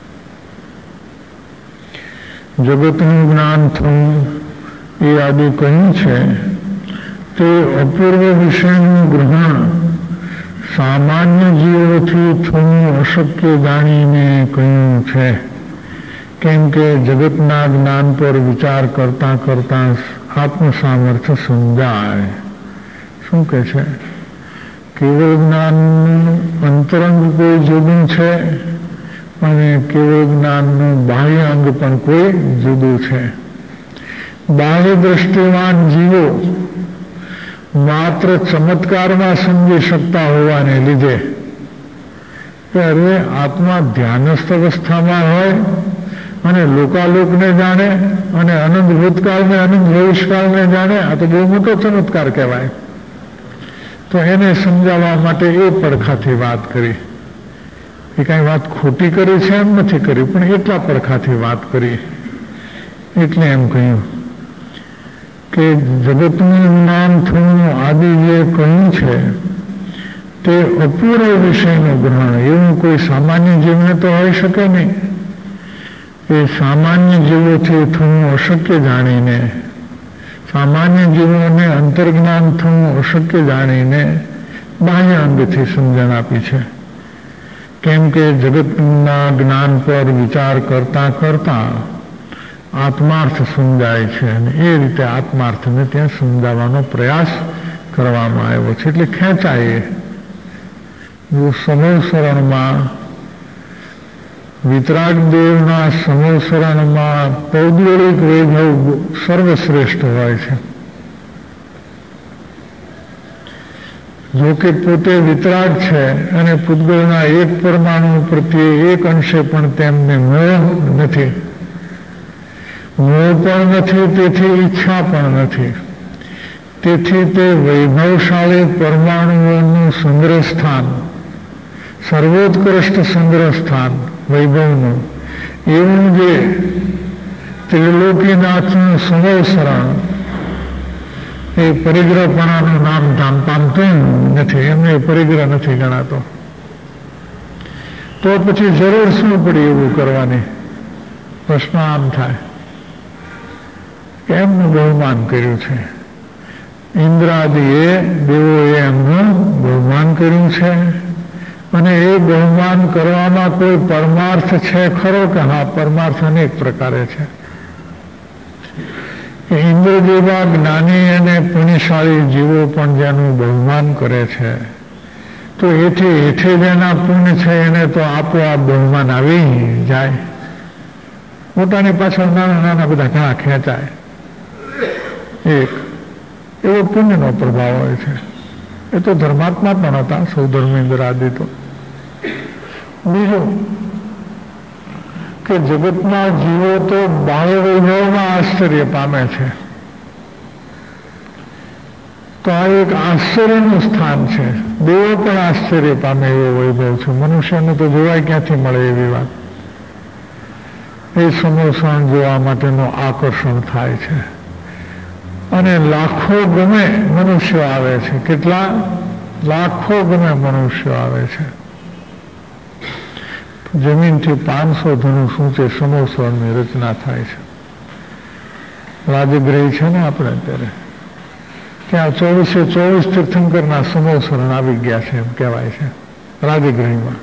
જગતનું જ્ઞાન થવું એ આદિ કહ્યું છે તે અપૂર્વ વિષયનું ગ્રહણ સામાન્ય જીવોથી થવું અશક્ય જાણીને કહ્યું છે. કેમ કે જગતના જ્ઞાન પર વિચાર કરતા કરતા આત્મ સામર્થ્ય સમજાય. શું કહે છે? કેવળ જ્ઞાનનું અંતરંગ કોઈ જુદું છે અને કેવળ જ્ઞાનનું બાહ્ય અંગ પણ કોઈ જુદું છે. બાહ્ય દ્રષ્ટિવાન જીવો માત્ર ચમત્કારમાં સમજી શકતા હોવાને લીધે ત્યારે આત્મા ધ્યાનસ્થ અવસ્થામાં હોય અને લોકાલોકને જાણે અને અનંત ભૂતકાળને અનંત ભવિષ્યકાળને જાણે. આ તો બહુ મોટો ચમત્કાર કહેવાય. તો એને સમજાવવા માટે એ પડખાથી વાત કરી. એ કાંઈ વાત ખોટી કરી છે એમ નથી કરી, પણ એટલા પડખાથી વાત કરી. એટલે એમ કહ્યું કે જગતનું જ્ઞાન થવું આદિ જે કહ્યું છે તે અપૂર્વ વિષયનું ગ્રહણ એવું કોઈ સામાન્ય જીવને તો હોઈ શકે નહીં. એ સામાન્ય જીવોથી થવું અશક્ય જાણીને, સામાન્ય જીવોને અંતર્જ્ઞાન થવું અશક્ય જાણીને બાહ્ય અંગથી સમજણ આપી છે. કેમ કે જગતના જ્ઞાન પર વિચાર કરતા કરતા આત્માર્થ સમજાય છે અને એ રીતે આત્માર્થને ત્યાં સમજાવવાનો પ્રયાસ કરવામાં આવ્યો છે. એટલે ખેંચાય. જો સમયસરણમાં વિતરાગદેવના સમયસરણમાં પૌદ્ગલિક વૈભવ સર્વશ્રેષ્ઠ હોય છે. જોકે પોતે વિતરાગ છે અને પૂતગલના એક પરમાણુ પ્રત્યે એક અંશે પણ તેમને મોહ નથી. મોહ પણ નથી, તેથી ઈચ્છા પણ નથી. તેથી તે વૈભવશાળી પરમાણુઓનું સંગ્રહ સ્થાન, સર્વોત્કૃષ્ટ સંગ્રહ સ્થાન વૈભવનું, એવું જે ત્રિલોકીનાથનું સંવત્સરણ એ પરિગ્રહપણાનું નામ ધામ પામતું નથી. એમને પરિગ્રહ નથી ગણાતો. તો પછી જરૂર શું પડી એવું કરવાની? પ્રશ્ન આમ થાય કે એમનું બહુમાન કર્યું છે. ઇન્દ્રાદિએ દેવોએ એમનું બહુમાન કર્યું છે અને એ બહુમાન કરવામાં કોઈ પરમાર્થ છે ખરો કે? હા, પરમાર્થ અનેક પ્રકારે છે. ઇન્દ્ર જેવા જ્ઞાની અને પુણ્યશાળી જીવો પણ જેનું બહુમાન કરે છે તો એથી હેઠે જેના પુણ્ય છે એને તો આપોઆપ બહુમાન આવી જાય. મોટાની પાછળ નાના નાના બધા ઘણા ખેંચાય. એક એવો પુણ્યનો પ્રભાવ હોય છે. એ તો ધર્માત્મા પણ હતા, સૌ ધર્મેન્દ્ર આદિ તો. બીજું કે જગતના જીવો તો બાહ્ય વૈભવમાં આશ્ચર્ય પામે છે. તો આ એક આશ્ચર્યનું સ્થાન છે. દેવો પણ આશ્ચર્ય પામે એવો વૈભવ છે. મનુષ્યને તો જોવાય ક્યાંથી મળે એવી વાત. એ સમોસણ જોવા માટેનું આકર્ષણ થાય છે અને લાખો ગમે મનુષ્યો આવે છે. કેટલા લાખો ગમે મનુષ્યો આવે છે. જમીનથી 500 ધનુષ ઊંચે સમોસણની રચના થાય છે. રાજગૃહ છે ને આપણે અત્યારે, ત્યાં 24 તીર્થંકરના સમોસરણ આવી ગયા છે એમ કહેવાય છે. રાજગૃહમાં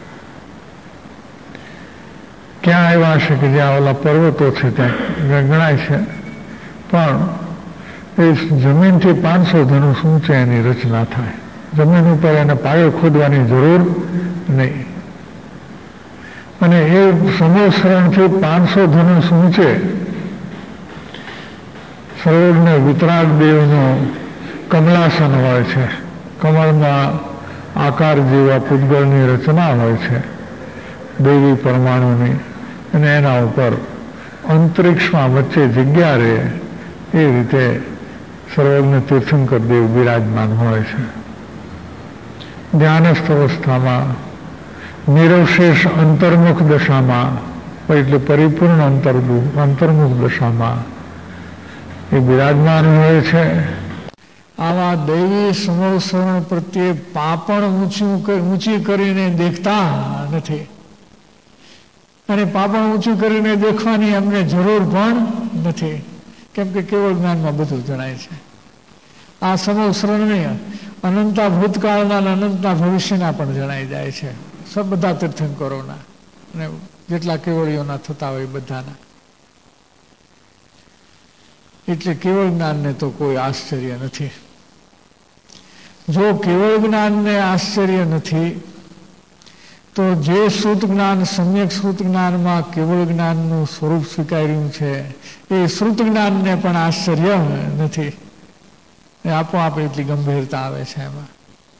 ક્યાં આવ્યા છે કે જ્યાં ઓલા પર્વતો છે ત્યાં ગણાય છે, પણ એ જમીનથી 500 ધનુષ ઊંચે એની રચના થાય. જમીન ઉપર એને પાયો ખોદવાની જરૂર નહીં. અને એ સમોસરણથી 500 ધનુષ ઊંચે સર્વજ્ઞ વિતરાગ દેવનું કમલાસન હોય છે. કમળમાં આકાર જેવા પૂતગલની રચના હોય છે દૈવી પરમાણુની, અને એના ઉપર અંતરિક્ષમાં વચ્ચે જગ્યા રહે એ રીતે સર્વજ્ઞ તીર્થંકર દેવ બિરાજમાન હોય છે. ધ્યાનસ્થ અવસ્થામાં નિરવશેષ અંતર્મુખ દશામાં, એટલે પરિપૂર્ણ અંતર્મુખ દશામાં એ બિરાજમાન હોય છે. આવા દૈવી સમોસરણ પ્રત્યે પાપણ ઊંચી કરીને દેખતા નથી, અને પાપણ ઊંચું કરીને દેખવાની અમને જરૂર પણ નથી, કેમ કે કેવળ જ્ઞાનમાં બધું જણાય છે. આ સમોસરણને અનંતા ભૂતકાળના અને અનંતા ભવિષ્યના પણ જણાઈ જાય છે, બધા તીર્થંકરોના અને જેટલા કેવળીઓના થતા હોય બધાના. એટલે કેવળ જ્ઞાનને તો કોઈ આશ્ચર્ય નથી. જો કેવળ જ્ઞાનને આશ્ચર્ય નથી તો જે શ્રુત જ્ઞાન સમ્યક શ્રુત જ્ઞાનમાં કેવળ જ્ઞાનનું સ્વરૂપ સ્વીકાર્યું છે એ શ્રુત જ્ઞાનને પણ આશ્ચર્ય નથી. એ આપોઆપ એટલી ગંભીરતા આવે છે એમાં.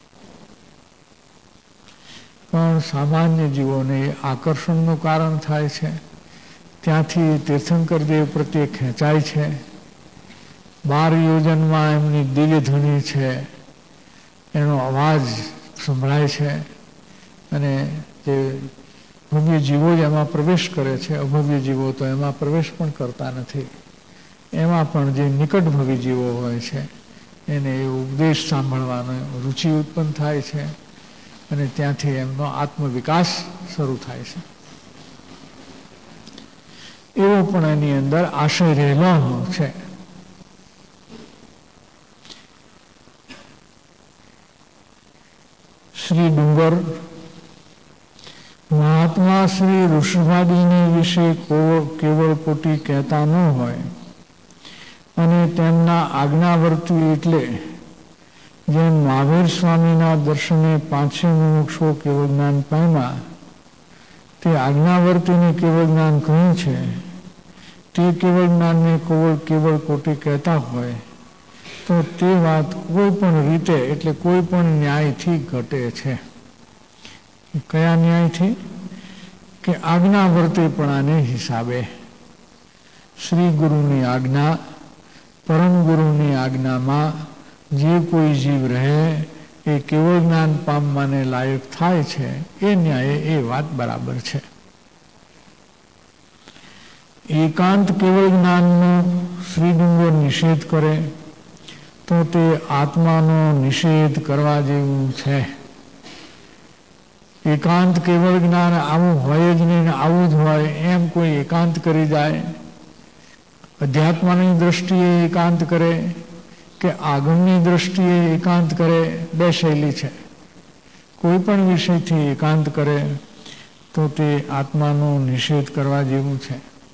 પણ સામાન્ય જીવોને આકર્ષણનું કારણ થાય છે, ત્યાંથી તીર્થંકર દેવ પ્રત્યે ખેંચાય છે. 12 યોજનમાં એમની દિવ્ય ધ્વનિ છે, એનો અવાજ સંભળાય છે, અને જે ભવ્ય જીવો જ એમાં પ્રવેશ કરે છે, અભવ્ય જીવો તો એમાં પ્રવેશ પણ કરતા નથી. એમાં પણ જે નિકટભવી જીવો હોય છે એને એ ઉપદેશ સાંભળવાનો રુચિ ઉત્પન્ન થાય છે, અને ત્યાંથી એમનો આત્મવિકાસ શરૂ થાય છે. એવો પણ એની અંદર આશય રહેલો છે. શ્રી ડુંગર મહાત્મા શ્રી ઋષભાદિની વિશે કેવળ કોટી કહેતા ન હોય, અને તેમના આજ્ઞાવર્તી એટલે જેમ મહાવીર સ્વામીના દર્શને 500 મુમુક્ષો કેવળ જ્ઞાન પામ્યા, તે આજ્ઞાવર્તીને કેવળ જ્ઞાન કહ્યું છે, તે કેવળ જ્ઞાનને કેવળ કોટી કહેતા હોય તો તે વાત કોઈ પણ રીતે એટલે કોઈ પણ ન્યાયથી ઘટે છે. કયા ન્યાયથી? કે આજ્ઞાવર્તીપણાને હિસાબે. શ્રી ગુરુની આજ્ઞા, પરમ ગુરુની આજ્ઞામાં જે કોઈ જીવ રહે એ કેવળ જ્ઞાન પામવાને લાયક થાય છે, એ ન્યાયે એ વાત બરાબર છે. એકાંત કેવળ જ્ઞાનનો શ્રી ડુંગર નિષેધ કરે તો તે આત્માનો નિષેધ કરવા જેવું છે. એકાંત કેવળ જ્ઞાન આવું હોય જ નહીં, આવું જ હોય એમ કોઈ એકાંત કરી જાય, અધ્યાત્મની દ્રષ્ટિએ એકાંત કરે કે આગમની દ્રષ્ટિએ એકાંત કરે, 2 શૈલી છે. કોઈ પણ વિષયથી એકાંત કરે તો તે આત્માનો નિષેધ કરવા જેવું છે.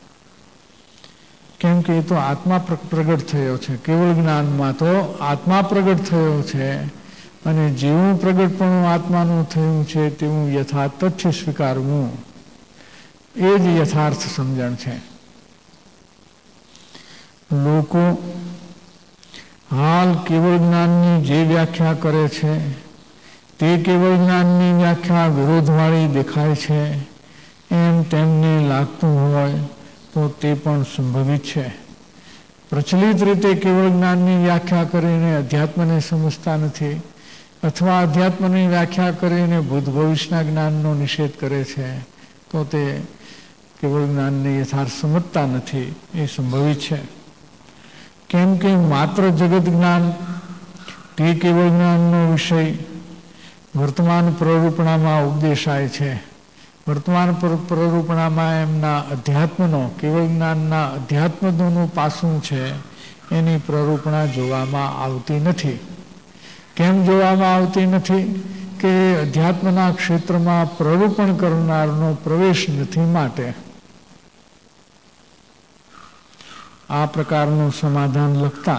કેમ કે એ તો આત્મા પ્રગટ થયો છે. કેવળ જ્ઞાનમાં તો આત્મા પ્રગટ થયો છે, અને જેવું પ્રગટપણું આત્માનું થયું છે તેવું યથાર્થ તથ્ય સ્વીકારવું એ જ યથાર્થ સમજણ છે. લોકો હાલ કેવળ જ્ઞાનની જે વ્યાખ્યા કરે છે તે કેવળ જ્ઞાનની વ્યાખ્યા વિરોધવાળી દેખાય છે એમ તેમને લાગતું હોય તો તે પણ સંભવિત છે. પ્રચલિત રીતે કેવળ જ્ઞાનની વ્યાખ્યા કરીને અધ્યાત્મને સમજતા નથી, અથવા અધ્યાત્મની વ્યાખ્યા કરીને ભૂત ભવિષ્યના જ્ઞાનનો નિષેધ કરે છે તો તે કેવળ જ્ઞાનને યથાર્થ સમજતા નથી, એ સંભવિત છે. કેમ કે માત્ર જગત જ્ઞાન તે કેવળ જ્ઞાનનો વિષય વર્તમાન પ્રરૂપણામાં ઉપદેશાય છે. વર્તમાન પ્રરૂપણામાં એમના અધ્યાત્મનો, કેવળ જ્ઞાનના અધ્યાત્મનું પાસું છે એની પ્રરૂપણા જોવામાં આવતી નથી. કેમ જોવામાં આવતી નથી? કે અધ્યાત્મના ક્ષેત્રમાં પ્રરૂપણ કરનારનો પ્રવેશ નથી, માટે. આ પ્રકારનું સમાધાન લખતા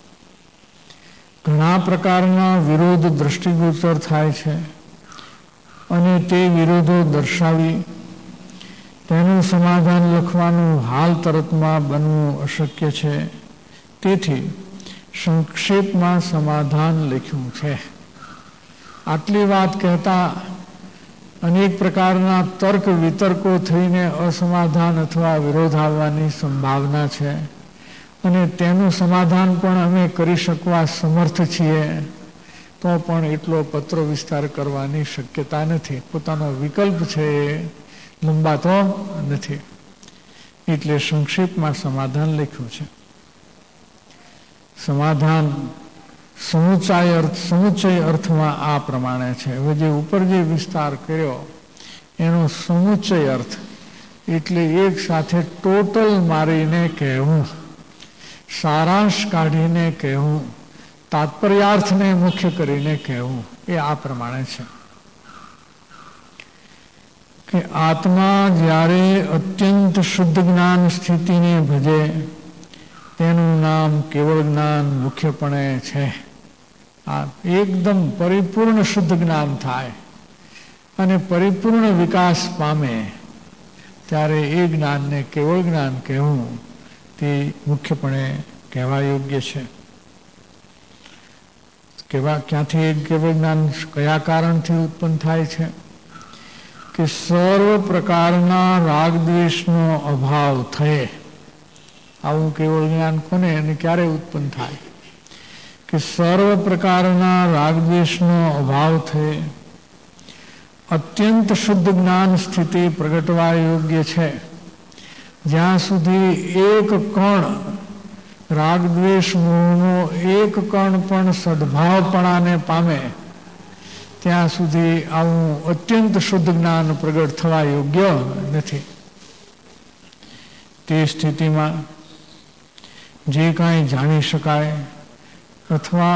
ઘણા પ્રકારના વિરોધ દ્રષ્ટિગોચર થાય છે, અને તે વિરોધો દર્શાવી તેનું સમાધાન લખવાનું હાલ તરતમાં બનવું અશક્ય છે. તેથી સંક્ષેપમાં સમાધાન લખ્યું છે. આટલી વાત કહેતા અનેક પ્રકારના તર્ક વિતર્કો થઈને અસમાધાન અથવા વિરોધ આવવાની સંભાવના છે, અને તેનું સમાધાન પણ અમે કરી શકવા સમર્થ છીએ, તો પણ એટલો પત્ર વિસ્તાર કરવાની શક્યતા નથી. પોતાનો વિકલ્પ છે એ લંબાતો નથી, એટલે સંક્ષેપમાં સમાધાન લખ્યું છે. સમાધાન સમુચય અર્થમાં આ પ્રમાણે છે. હવે જે ઉપર જે વિસ્તાર કર્યો એનો સમુચય અર્થ એટલે એક સાથે ટોટલ મારીને કહેવું, સારાંશ કાઢીને કહેવું, તાત્પર્યાર્થને મુખ્ય કરીને કહેવું, એ આ પ્રમાણે છે કે આત્મા જ્યારે અત્યંત શુદ્ધ જ્ઞાન સ્થિતિને ભજે તેનું નામ કેવળ જ્ઞાન મુખ્યપણે છે. આ એકદમ પરિપૂર્ણ શુદ્ધ જ્ઞાન થાય અને પરિપૂર્ણ વિકાસ પામે ત્યારે એ જ્ઞાનને કેવળ જ્ઞાન કહેવું તે મુખ્યપણે કહેવા યોગ્ય છે. ક્યાંથી એ કેવળ જ્ઞાન કયા કારણથી ઉત્પન્ન થાય છે કે સર્વ પ્રકારના રાગ દ્વેષનો અભાવ થયે. આવું કેવળ જ્ઞાન કોને અને ક્યારે ઉત્પન્ન થાય કે સર્વ પ્રકારના રાગ દ્વેષનો અભાવ થયે અત્યંત શુદ્ધ જ્ઞાન સ્થિતિ પ્રગટવા યોગ્ય છે. જ્યાં સુધી એક કણ રાગ દ્વેષ મોહનો એક કણ પણ સદભાવપણાને પામે ત્યાં સુધી આવું અત્યંત શુદ્ધ જ્ઞાન પ્રગટ થવા યોગ્ય નથી. તે સ્થિતિમાં જે કાંઈ જાણી શકાય અથવા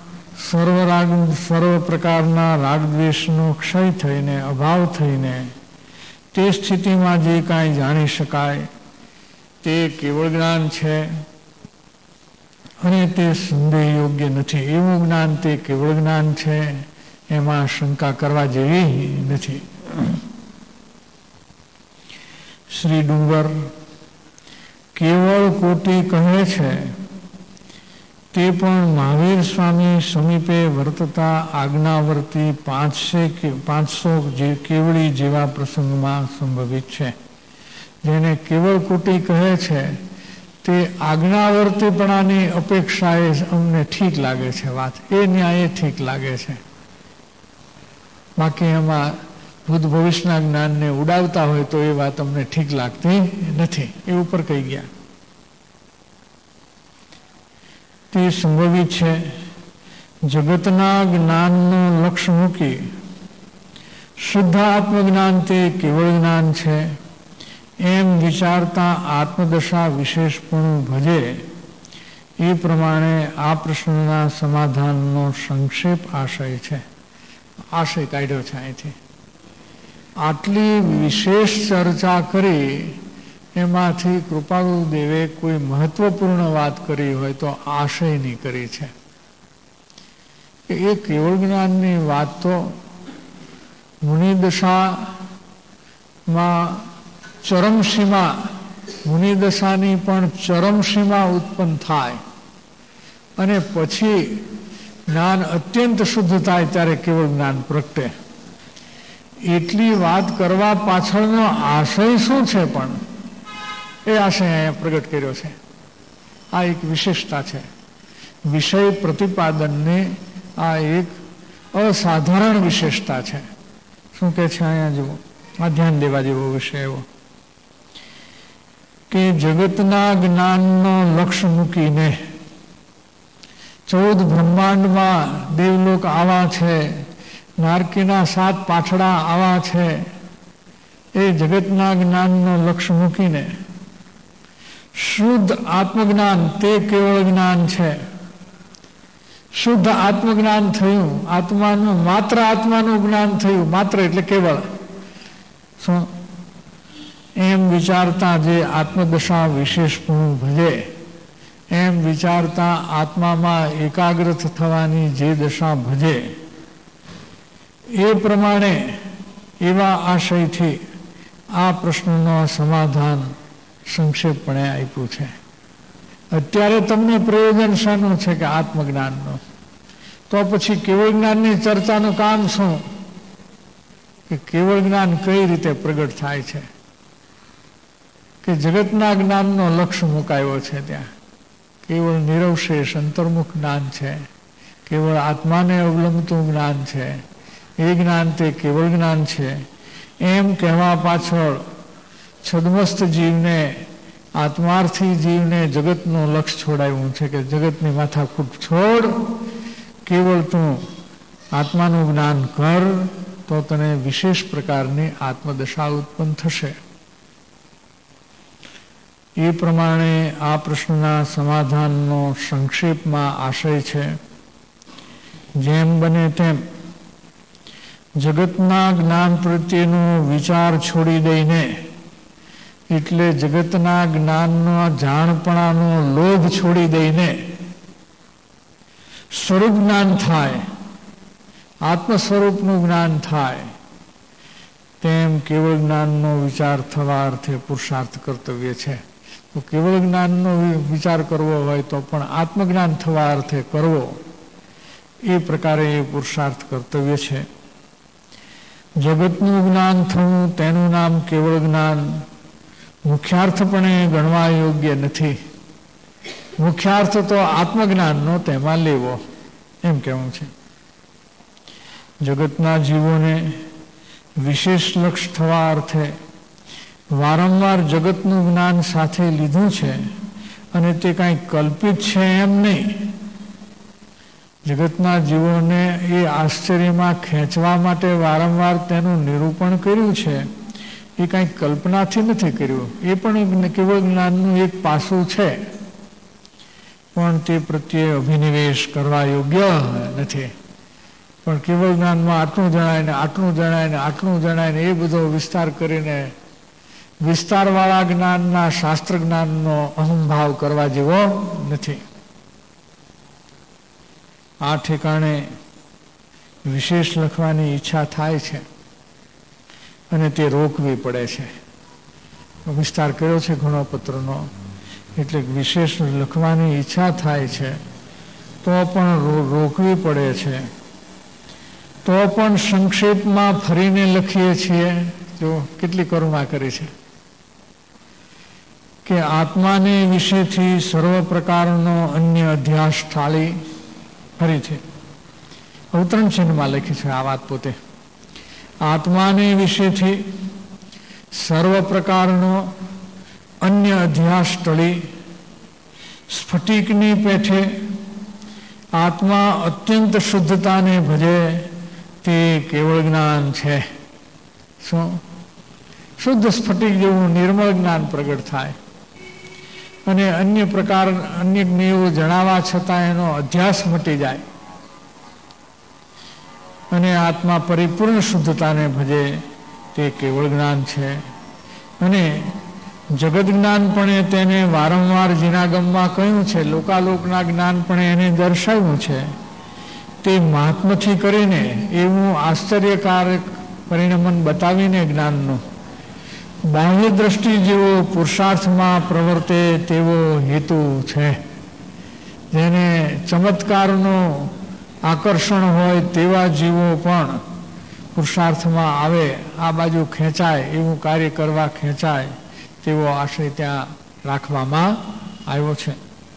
સર્વ પ્રકારના રાગ દ્વેષનો ક્ષય થઈને અભાવ થઈને તે સ્થિતિમાં જે કાંઈ જાણી શકાય તે કેવળ જ્ઞાન છે અને તે સંદેહ યોગ્ય નથી. એવું જ્ઞાન તે કેવળ જ્ઞાન છે, એમાં શંકા કરવા જેવી નથી. શ્રી ડુંગર કેવળ કોટી કહે છે તે પણ મહાવીર સ્વામી સમીપે વર્તતા આજ્ઞાવર્તી 500 કેવળી જેવા પ્રસંગમાં સંભવિત છે. જેને કેવળ કોટી કહે છે તે આજ્ઞાવર્તીપણાની અપેક્ષાએ અમને ઠીક લાગે છે. વાત એ ન્યાયે ઠીક લાગે છે. બાકી એમાં ભૂત ભવિષ્યના જ્ઞાનને ઉડાવતા હોય તો એ વાત અમને ઠીક લાગતી નથી. એ ઉપર કહી ગયા તે સંભવિત છે. જગતના જ્ઞાનનો લક્ષ્ય મૂકી શુદ્ધ આત્મજ્ઞાન તે કેવળ જ્ઞાન છે એમ વિચારતા આત્મદશા વિશેષપણું ભજે એ પ્રમાણે આ પ્રશ્નના સમાધાનનો સંક્ષેપ આશય છે. આશય કાઢ્યો છે અહીંથી. આટલી વિશેષ ચર્ચા કરી એમાંથી કૃપાળુ દેવે કોઈ મહત્વપૂર્ણ વાત કરી હોય તો આશયની કરી છે. એ કેવળ જ્ઞાનની વાત તો મુનિદશામાં ચરમસીમા મુનિદશાની પણ ચરમસીમા ઉત્પન્ન થાય અને પછી જ્ઞાન અત્યંત શુદ્ધ થાય ત્યારે કેવળ જ્ઞાન પ્રગટે. એટલી વાત કરવા પાછળનો આશય શું છે પણ એ આશય અહીંયા પ્રગટ કર્યો છે. આ એક વિશેષતા છે. વિષય પ્રતિપાદનની આ એક અસાધારણ વિશેષતા છે. શું કે છે અહીંયા જુઓ, આ ધ્યાન દેવા જેવો વિષય એવો કે જગતના જ્ઞાનનો લક્ષ્ય મૂકીને 14 બ્રહ્માંડમાં દેવલોક આવા છે, નારકીના 7 પાછડા આવા છે. એ જગતના જ્ઞાનનો લક્ષ્ય મૂકીને શુદ્ધ આત્મજ્ઞાન તે કેવળ જ્ઞાન છે. શુદ્ધ આત્મજ્ઞાન થયું, માત્ર આત્માનું જ્ઞાન થયું. માત્ર એટલે કેવળ. શું એમ વિચારતા જે આત્મદશા વિશેષપણું ભજે એમ વિચારતા આત્મામાં એકાગ્રત થવાની જે દશા ભજે એ પ્રમાણે એવા આશયથી આ પ્રશ્નનો સમાધાન સંક્ષેપપણે આપ્યું છે. અત્યારે તમને પ્રયોજન શાનું છે કે આત્મજ્ઞાનનું? તો પછી કેવળ જ્ઞાનની ચર્ચાનું કામ શું? કે કેવળ જ્ઞાન કઈ રીતે પ્રગટ થાય છે? કે જગતના જ્ઞાનનો લક્ષ્ય મુકાયો છે ત્યાં. કેવળ નિરવશેષ અંતર્મુખ જ્ઞાન છે. કેવળ આત્માને અવલંબતું જ્ઞાન છે. એ જ્ઞાન તે કેવળ જ્ઞાન છે એમ કહેવા પાછળ છદ્મસ્ત જીવને, આત્માર્થી જીવને જગતનું લક્ષ્ય છોડાયું છે કે જગતની માથાકૂટ છોડ કેવળ તું આત્માનું જ્ઞાન કર તો તને વિશેષ પ્રકારની આત્મદશા ઉત્પન્ન થશે. એ પ્રમાણે આ પ્રશ્નના સમાધાનનો સંક્ષેપમાં આશય છે. જેમ બને તેમ જગતના જ્ઞાન પ્રત્યેનો વિચાર છોડી દઈને, એટલે જગતના જ્ઞાનનો જાણપણાનો લોભ છોડી દઈને સ્વરૂપ જ્ઞાન થાય, આત્મ સ્વરૂપનું જ્ઞાન થાય, તેમ કેવળ જ્ઞાનનો વિચાર થવા અર્થે પુરુષાર્થ કર્તવ્ય છે. તો કેવળ જ્ઞાનનો વિચાર કરવો હોય તો પણ આત્મજ્ઞાન થવા અર્થે કરવો, એ પ્રકારે એ પુરુષાર્થ કર્તવ્ય છે. જગતનું જ્ઞાન થવું તેનું નામ કેવળ જ્ઞાન મુખ્યાર્થપણે ગણવા યોગ્ય નથી. મુખ્યાર્થ તો આત્મજ્ઞાનનો તેમાં લેવો, એમ કહેવું છે. જગતના જીવોને વિશેષ લક્ષ્ય થવા અર્થે વારંવાર જગતનું જ્ઞાન સાથે લીધું છે, અને તે કાંઈ કલ્પિત છે એમ નહીં. જગતના જીવોને એ આશ્ચર્યમાં ખેંચવા માટે વારંવાર તેનું નિરૂપણ કર્યું છે. એ કાંઈ કલ્પનાથી નથી કર્યું. એ પણ કેવળ જ્ઞાનનું એક પાસું છે, પણ તે પ્રત્યે અભિનિવેશ કરવા યોગ્ય નથી. પણ કેવળ જ્ઞાનમાં આટલું જણાય ને આટલું જણાય ને આટલું જણાય ને એ બધો વિસ્તાર કરીને વિસ્તારવાળા જ્ઞાનના શાસ્ત્ર જ્ઞાનનો અહંભાવ કરવા જેવો નથી. આ ઠેકાણે વિશેષ લખવાની ઈચ્છા થાય છે, અને તે રોકવી પડે છે. વિસ્તાર કર્યો છે ઘણો પત્રનો, એટલે વિશેષ લખવાની ઈચ્છા થાય છે, તો પણ રોકવી પડે છે. તો પણ સંક્ષેપમાં ફરીને લખીએ છીએ. જો કેટલી કરુણા કરી છે કે આત્માને વિશેથી સર્વ પ્રકારનો અન્ય અધ્યાસ ટાળી, ફરીથી અવતરણ ચિહ્નમાં લખી છે આ વાત પોતે. આત્માને વિશેથી સર્વ પ્રકારનો અન્ય અધ્યાસ ટળી સ્ફટિકની પેઠે આત્મા અત્યંત શુદ્ધતાને ભજે તે કેવળ જ્ઞાન છે. શું? શુદ્ધ સ્ફટિક જેવું નિર્મળ જ્ઞાન પ્રગટ થાય, અને અન્ય જ્ઞેયો જણાવવા છતાં એનો અધ્યાસ મટી જાય, અને આત્મા પરિપૂર્ણ શુદ્ધતાને ભજે તે કેવળ જ્ઞાન છે. અને જગત જ્ઞાન પણ તેને વારંવાર જીનાગમમાં કહ્યું છે, લોકાલોકના જ્ઞાન પણ એને દર્શાવ્યું છે. તે મહાત્મથી કરીને એવું આશ્ચર્યકારક પરિણમન બતાવીને જ્ઞાનનું બાહ્ય દ્રષ્ટિ જેવો પુરુષાર્થમાં પ્રવર્તે તેવો હેતુ છે. જેને ચમત્કારનો આકર્ષણ હોય તેવા જીવો પણ પુરુષાર્થમાં આવે, આ બાજુ ખેંચાય, એવું કાર્ય કરવા ખેંચાય, તેવો આશય ત્યાં રાખવામાં આવ્યો છે.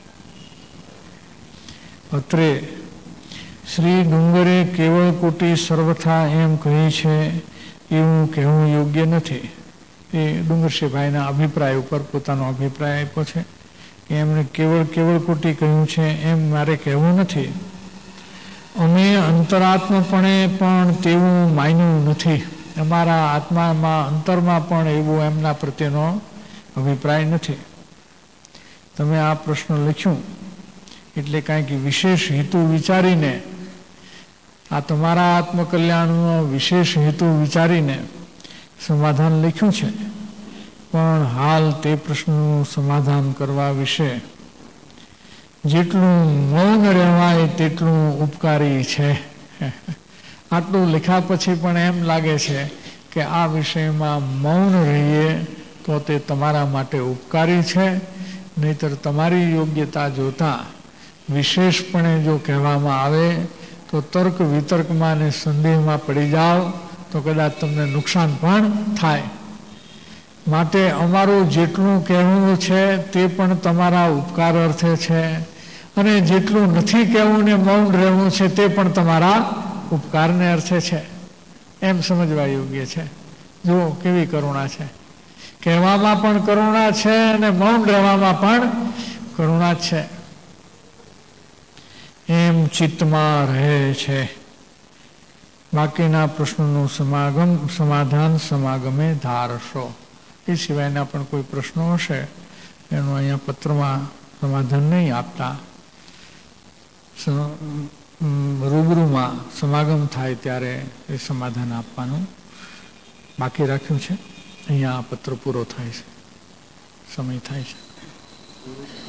અત્રે શ્રી ડુંગરે કેવળ કોટી સર્વથા એમ કહી છે, એવું કહેવું યોગ્ય નથી. એ ડુંગરશીભાઈના અભિપ્રાય ઉપર પોતાનો અભિપ્રાય આપ્યો છે કે એમણે કેવળ કોટી કહ્યું છે એમ મારે કહેવું નથી. અમે અંતરાત્મપણે પણ તેવું માન્યું નથી. અમારા આત્મામાં અંતરમાં પણ એવું એમના પ્રત્યેનો અભિપ્રાય નથી. તમે આ પ્રશ્ન લખ્યું એટલે કાંઈક વિશેષ હેતુ વિચારીને, આ તમારા આત્મકલ્યાણનો વિશેષ હેતુ વિચારીને સમાધાન લખ્યું છે. પણ હાલ તે પ્રશ્નનું સમાધાન કરવા વિશે જેટલું મૌન રહેવાય તેટલું ઉપકારી છે. આટલું લખ્યા પછી પણ એમ લાગે છે કે આ વિષયમાં મૌન રહીએ તો તે તમારા માટે ઉપકારી છે. નહીતર તમારી યોગ્યતા જોતા વિશેષપણે જો કહેવામાં આવે તો તર્ક વિતર્કમાં ને સંદેહમાં પડી જાઓ તો કદાચ તમને નુકસાન પણ થાય. માટે અમારું જેટલું કહેવું છે તે પણ તમારા ઉપકાર અર્થે છે, અને જેટલું નથી કહેવું ને મૌન રહેવું છે તે પણ તમારા ઉપકારને અર્થે છે. એમ સમજવા યોગ્ય છે. જુઓ કેવી કરુણા છે. કહેવામાં પણ કરુણા છે અને મૌન રહેવામાં પણ કરુણા છે. એમ ચિત્તમાં રહે છે. બાકીના પ્રશ્નોનું સમાધાન સમાગમે ધારશો. એ સિવાયના પણ કોઈ પ્રશ્નો હશે એનું અહીંયા પત્રમાં સમાધાન નહીં આપતા, રૂબરૂમાં સમાગમ થાય ત્યારે એ સમાધાન આપવાનું બાકી રાખ્યું છે. અહીંયા આ પત્ર પૂરો થાય છે, સમય થાય છે.